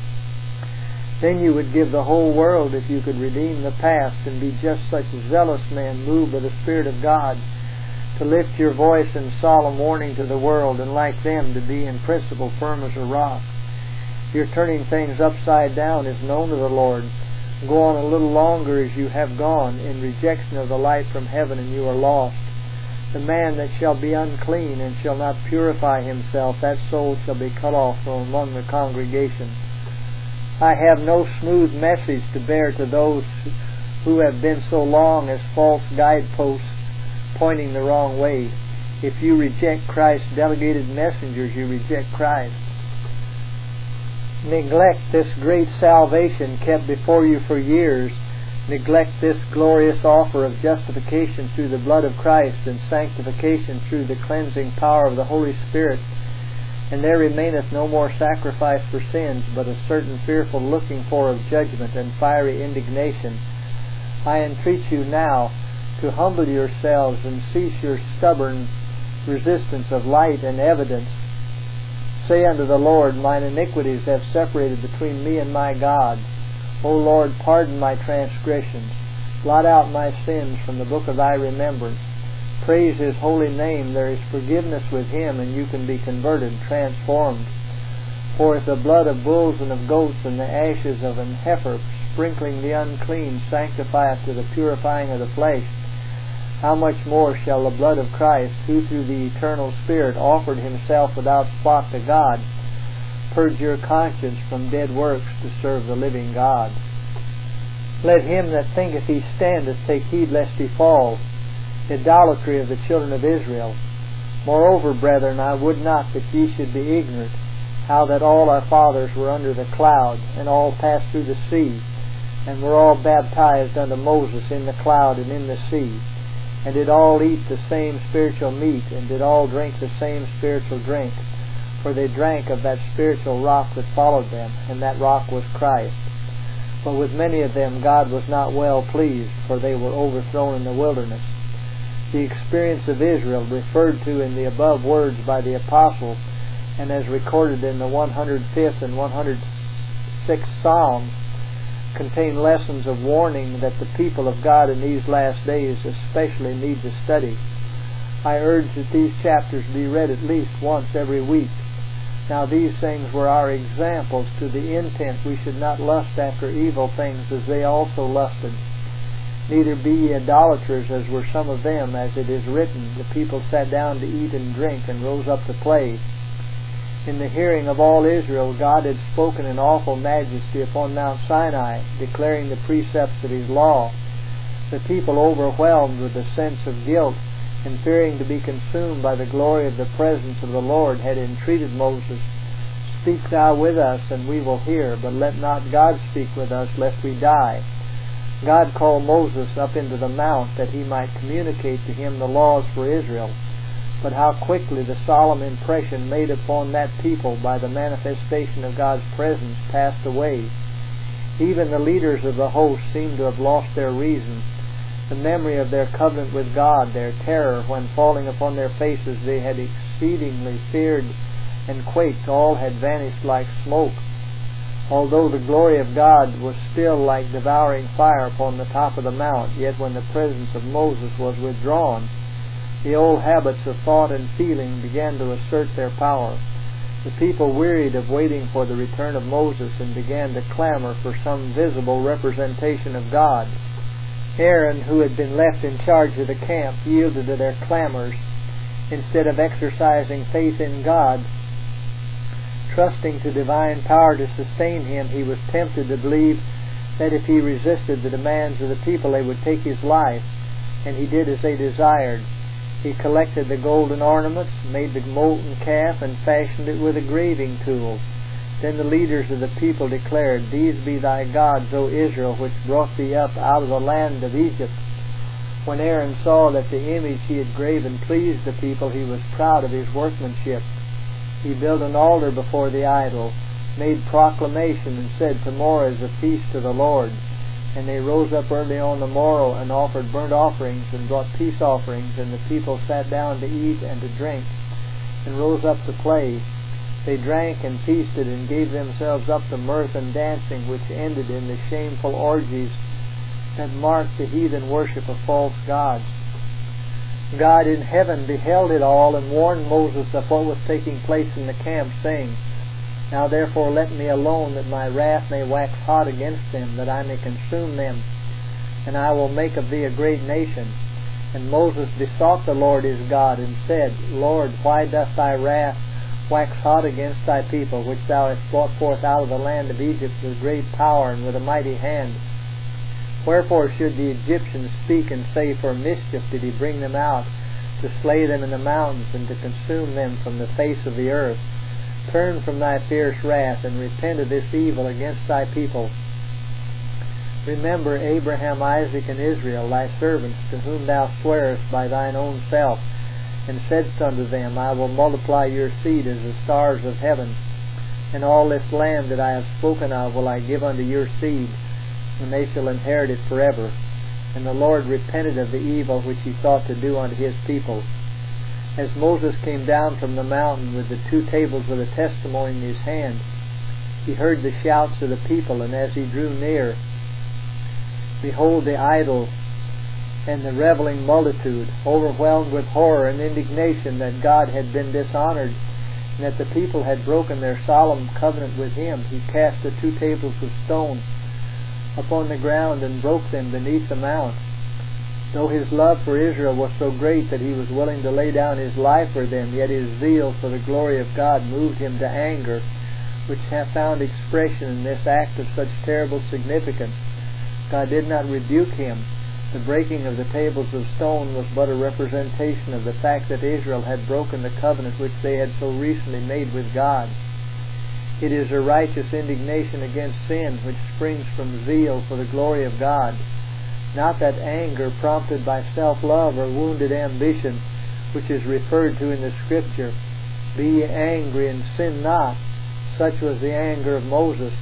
Then you would give the whole world if you could redeem the past and be just such zealous men moved by the Spirit of God, to lift your voice in solemn warning to the world, and like them to be in principle firm as a rock. Your turning things upside down is known to the Lord. Go on a little longer as you have gone, in rejection of the light from heaven, and you are lost. The man that shall be unclean and shall not purify himself, that soul shall be cut off from among the congregation. I have no smooth message to bear to those who have been so long as false guideposts pointing the wrong way. If you reject Christ's delegated messengers, you reject Christ. Neglect this great salvation kept before you for years. Neglect this glorious offer of justification through the blood of Christ, and sanctification through the cleansing power of the Holy Spirit. And there remaineth no more sacrifice for sins, but a certain fearful looking for of judgment and fiery indignation. I entreat you now to humble yourselves and cease your stubborn resistance of light and evidence. Say unto the Lord, Mine iniquities have separated between me and my God. O Lord, pardon my transgressions. Blot out my sins from the book of thy remembrance. Praise his holy name. There is forgiveness with him, and you can be converted, transformed. For if the blood of bulls and of goats and the ashes of an heifer, sprinkling the unclean, sanctifieth to the purifying of the flesh, how much more shall the blood of Christ, who through the eternal Spirit offered himself without spot to God, purge your conscience from dead works to serve the living God? Let him that thinketh he standeth take heed lest he fall. Idolatry of the children of Israel. Moreover, brethren, I would not that ye should be ignorant, how that all our fathers were under the cloud, and all passed through the sea, and were all baptized unto Moses in the cloud and in the sea, and did all eat the same spiritual meat, and did all drink the same spiritual drink. For they drank of that spiritual rock that followed them, and that rock was Christ. But with many of them God was not well pleased, for they were overthrown in the wilderness. The experience of Israel, referred to in the above words by the apostle, and as recorded in the one hundred fifth and one hundred sixth Psalms, contain lessons of warning that the people of God in these last days especially need to study. I urge that these chapters be read at least once every week. Now these things were our examples, to the intent we should not lust after evil things as they also lusted. Neither be ye idolaters, as were some of them, as it is written, the people sat down to eat and drink, and rose up to play. In the hearing of all Israel, God had spoken in awful majesty upon Mount Sinai, declaring the precepts of His law. The people, overwhelmed with a sense of guilt, and fearing to be consumed by the glory of the presence of the Lord, had entreated Moses, Speak thou with us, and we will hear, but let not God speak with us, lest we die. God called Moses up into the mount, that he might communicate to him the laws for Israel. But how quickly the solemn impression made upon that people by the manifestation of God's presence passed away. Even the leaders of the host seemed to have lost their reason. The memory of their covenant with God, their terror when falling upon their faces they had exceedingly feared and quaked, all had vanished like smoke. Although the glory of God was still like devouring fire upon the top of the mount, yet when the presence of Moses was withdrawn, the old habits of thought and feeling began to assert their power. The people wearied of waiting for the return of Moses and began to clamor for some visible representation of God. Aaron, who had been left in charge of the camp, yielded to their clamors. Instead of exercising faith in God, trusting to divine power to sustain him, he was tempted to believe that if he resisted the demands of the people, they would take his life, and he did as they desired. He collected the golden ornaments, made the molten calf, and fashioned it with a graving tool. Then the leaders of the people declared, These be thy gods, O Israel, which brought thee up out of the land of Egypt. When Aaron saw that the image he had graven pleased the people, he was proud of his workmanship. He built an altar before the idol, made proclamation, and said, Tomorrow is a feast to the Lord. And they rose up early on the morrow, and offered burnt offerings, and brought peace offerings, and the people sat down to eat and to drink, and rose up to play. They drank and feasted, and gave themselves up to mirth and dancing, which ended in the shameful orgies that marked the heathen worship of false gods. God in heaven beheld it all, and warned Moses of what was taking place in the camp, saying, Now therefore let me alone, that my wrath may wax hot against them, that I may consume them, and I will make of thee a great nation. And Moses besought the Lord his God, and said, Lord, why doth thy wrath wax hot against thy people, which thou hast brought forth out of the land of Egypt with great power and with a mighty hand? Wherefore should the Egyptians speak and say, For mischief did he bring them out, to slay them in the mountains, and to consume them from the face of the earth? Turn from thy fierce wrath, and repent of this evil against thy people. Remember Abraham, Isaac, and Israel, thy servants, to whom thou swearest by thine own self, and saidst unto them, I will multiply your seed as the stars of heaven, and all this land that I have spoken of will I give unto your seed, and they shall inherit it forever. And the Lord repented of the evil which he thought to do unto his people. As Moses came down from the mountain with the two tables of the testimony in his hand, he heard the shouts of the people, and as he drew near, behold, the idol and the reveling multitude, overwhelmed with horror and indignation that God had been dishonored, and that the people had broken their solemn covenant with him, he cast the two tables of stone upon the ground and broke them beneath the mount. Though his love for Israel was so great that he was willing to lay down his life for them, yet his zeal for the glory of God moved him to anger, which found expression in this act of such terrible significance. God did not rebuke him, The breaking of the tables of stone was but a representation of the fact that Israel had broken the covenant which they had so recently made with God. It is a righteous indignation against sin which springs from zeal for the glory of God, not that anger prompted by self-love or wounded ambition which is referred to in the Scripture. Be ye angry and sin not. Such was the anger of Moses.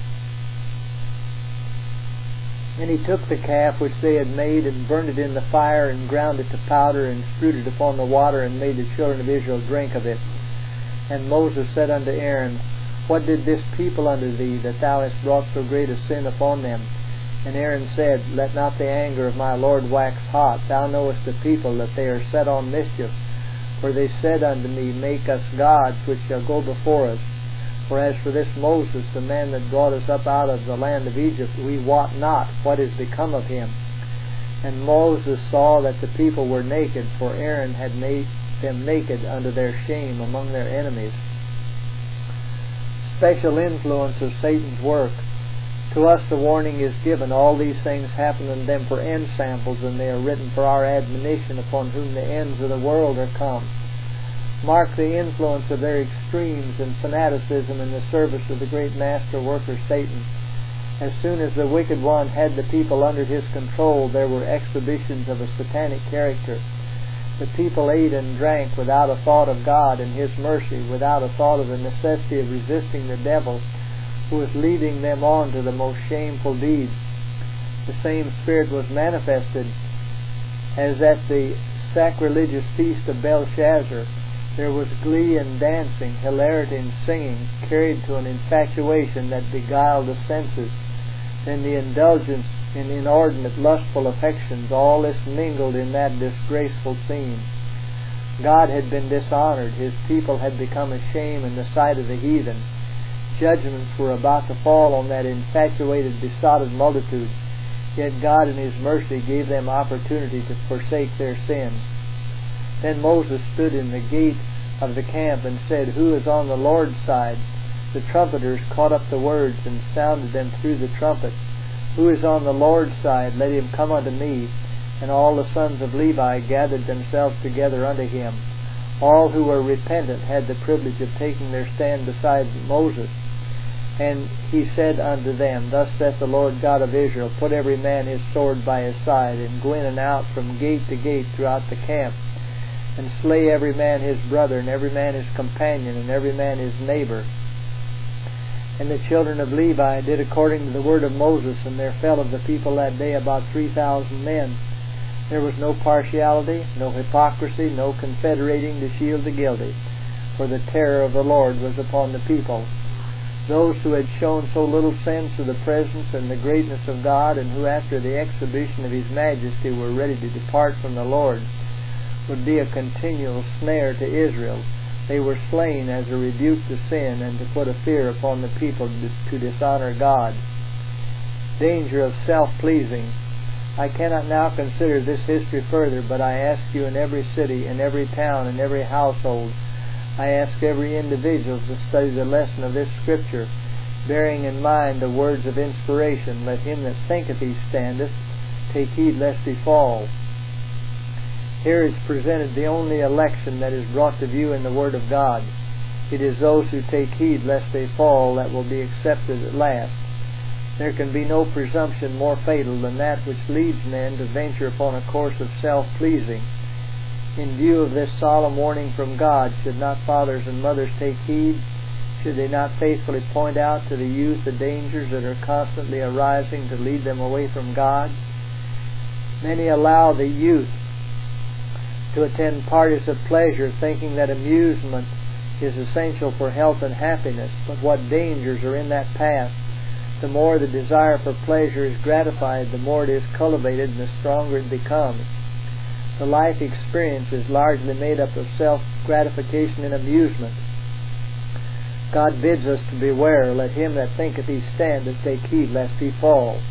And he took the calf which they had made, and burned it in the fire, and ground it to powder, and strewed it upon the water, and made the children of Israel drink of it. And Moses said unto Aaron, What did this people unto thee, that thou hast brought so great a sin upon them? And Aaron said, Let not the anger of my Lord wax hot. Thou knowest the people, that they are set on mischief. For they said unto me, Make us gods, which shall go before us. For as for this Moses, the man that brought us up out of the land of Egypt, we wot not what is become of him. And Moses saw that the people were naked, for Aaron had made them naked unto their shame among their enemies. Special influence of Satan's work. To us the warning is given. All these things happen unto them for ensamples, and they are written for our admonition, upon whom the ends of the world are come. Mark the influence of their extremes and fanaticism in the service of the great master worker Satan. As soon as the wicked one had the people under his control, there were exhibitions of a satanic character. The people ate and drank without a thought of God and His mercy, without a thought of the necessity of resisting the devil, who was leading them on to the most shameful deeds. The same spirit was manifested as at the sacrilegious feast of Belshazzar. There was glee and dancing, hilarity and singing, carried to an infatuation that beguiled the senses. Then the indulgence in inordinate lustful affections, all this mingled in that disgraceful scene. God had been dishonored. His people had become a shame in the sight of the heathen. Judgments were about to fall on that infatuated, besotted multitude. Yet God in His mercy gave them opportunity to forsake their sins. Then Moses stood in the gate of the camp and said, Who is on the Lord's side? The trumpeters caught up the words and sounded them through the trumpet. Who is on the Lord's side? Let him come unto me. And all the sons of Levi gathered themselves together unto him. All who were repentant had the privilege of taking their stand beside Moses. And he said unto them, Thus saith the Lord God of Israel, Put every man his sword by his side, and go in and out from gate to gate throughout the camp, and slay every man his brother, and every man his companion, and every man his neighbor. And the children of Levi did according to the word of Moses, and there fell of the people that day about three thousand men. There was no partiality, no hypocrisy, no confederating to shield the guilty, for the terror of the Lord was upon the people. Those who had shown so little sense of the presence and the greatness of God, and who after the exhibition of His majesty were ready to depart from the Lord, would be a continual snare to Israel. They were slain as a rebuke to sin, and to put a fear upon the people to dishonor God. Danger of self-pleasing. I cannot now consider this history further, but I ask you in every city, in every town, in every household, I ask every individual to study the lesson of this Scripture, bearing in mind the words of inspiration, Let him that thinketh he standeth take heed lest he fall. Here is presented the only election that is brought to view in the Word of God. It is those who take heed lest they fall that will be accepted at last. There can be no presumption more fatal than that which leads men to venture upon a course of self-pleasing. In view of this solemn warning from God, should not fathers and mothers take heed? Should they not faithfully point out to the youth the dangers that are constantly arising to lead them away from God? Many allow the youth to attend parties of pleasure, thinking that amusement is essential for health and happiness. But what dangers are in that path! The more the desire for pleasure is gratified, the more it is cultivated and the stronger it becomes. The life experience is largely made up of self-gratification and amusement. God bids us to beware, Let him that thinketh he standeth take heed lest he fall.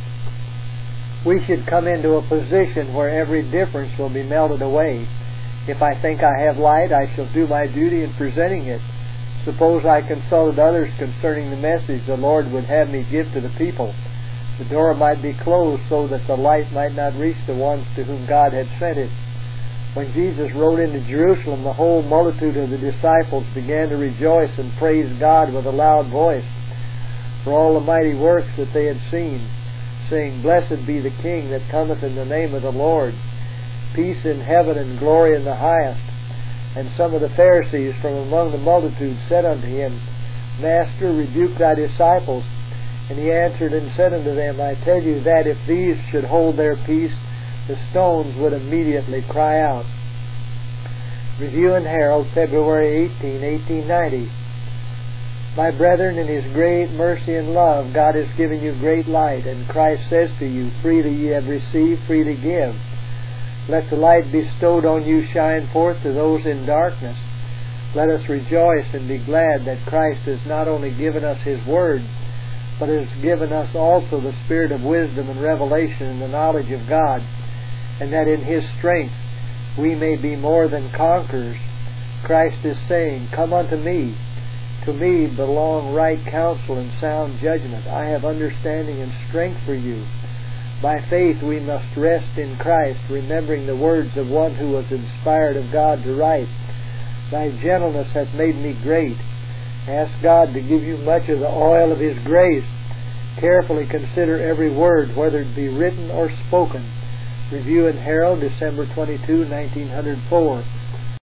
We should come into a position where every difference will be melted away. If I think I have light, I shall do my duty in presenting it. Suppose I consulted others concerning the message the Lord would have me give to the people. The door might be closed so that the light might not reach the ones to whom God had sent it. When Jesus rode into Jerusalem, the whole multitude of the disciples began to rejoice and praise God with a loud voice for all the mighty works that they had seen, saying, Blessed be the King that cometh in the name of the Lord, peace in heaven and glory in the highest. And some of the Pharisees from among the multitude said unto him, Master, rebuke thy disciples. And he answered and said unto them, I tell you that if these should hold their peace, the stones would immediately cry out. Review and Herald, February eighteenth, eighteen ninety. My brethren, in His great mercy and love, God has given you great light, and Christ says to you, Freely ye have received, free to give. Let the light bestowed on you shine forth to those in darkness. Let us rejoice and be glad that Christ has not only given us His Word, but has given us also the Spirit of wisdom and revelation and the knowledge of God, and that in His strength we may be more than conquerors. Christ is saying, Come unto me. To me belong right counsel and sound judgment. I have understanding and strength for you. By faith we must rest in Christ, remembering the words of one who was inspired of God to write, Thy gentleness hath made me great. Ask God to give you much of the oil of His grace. Carefully consider every word, whether it be written or spoken. Review and Herald, December twenty-second, nineteen oh four.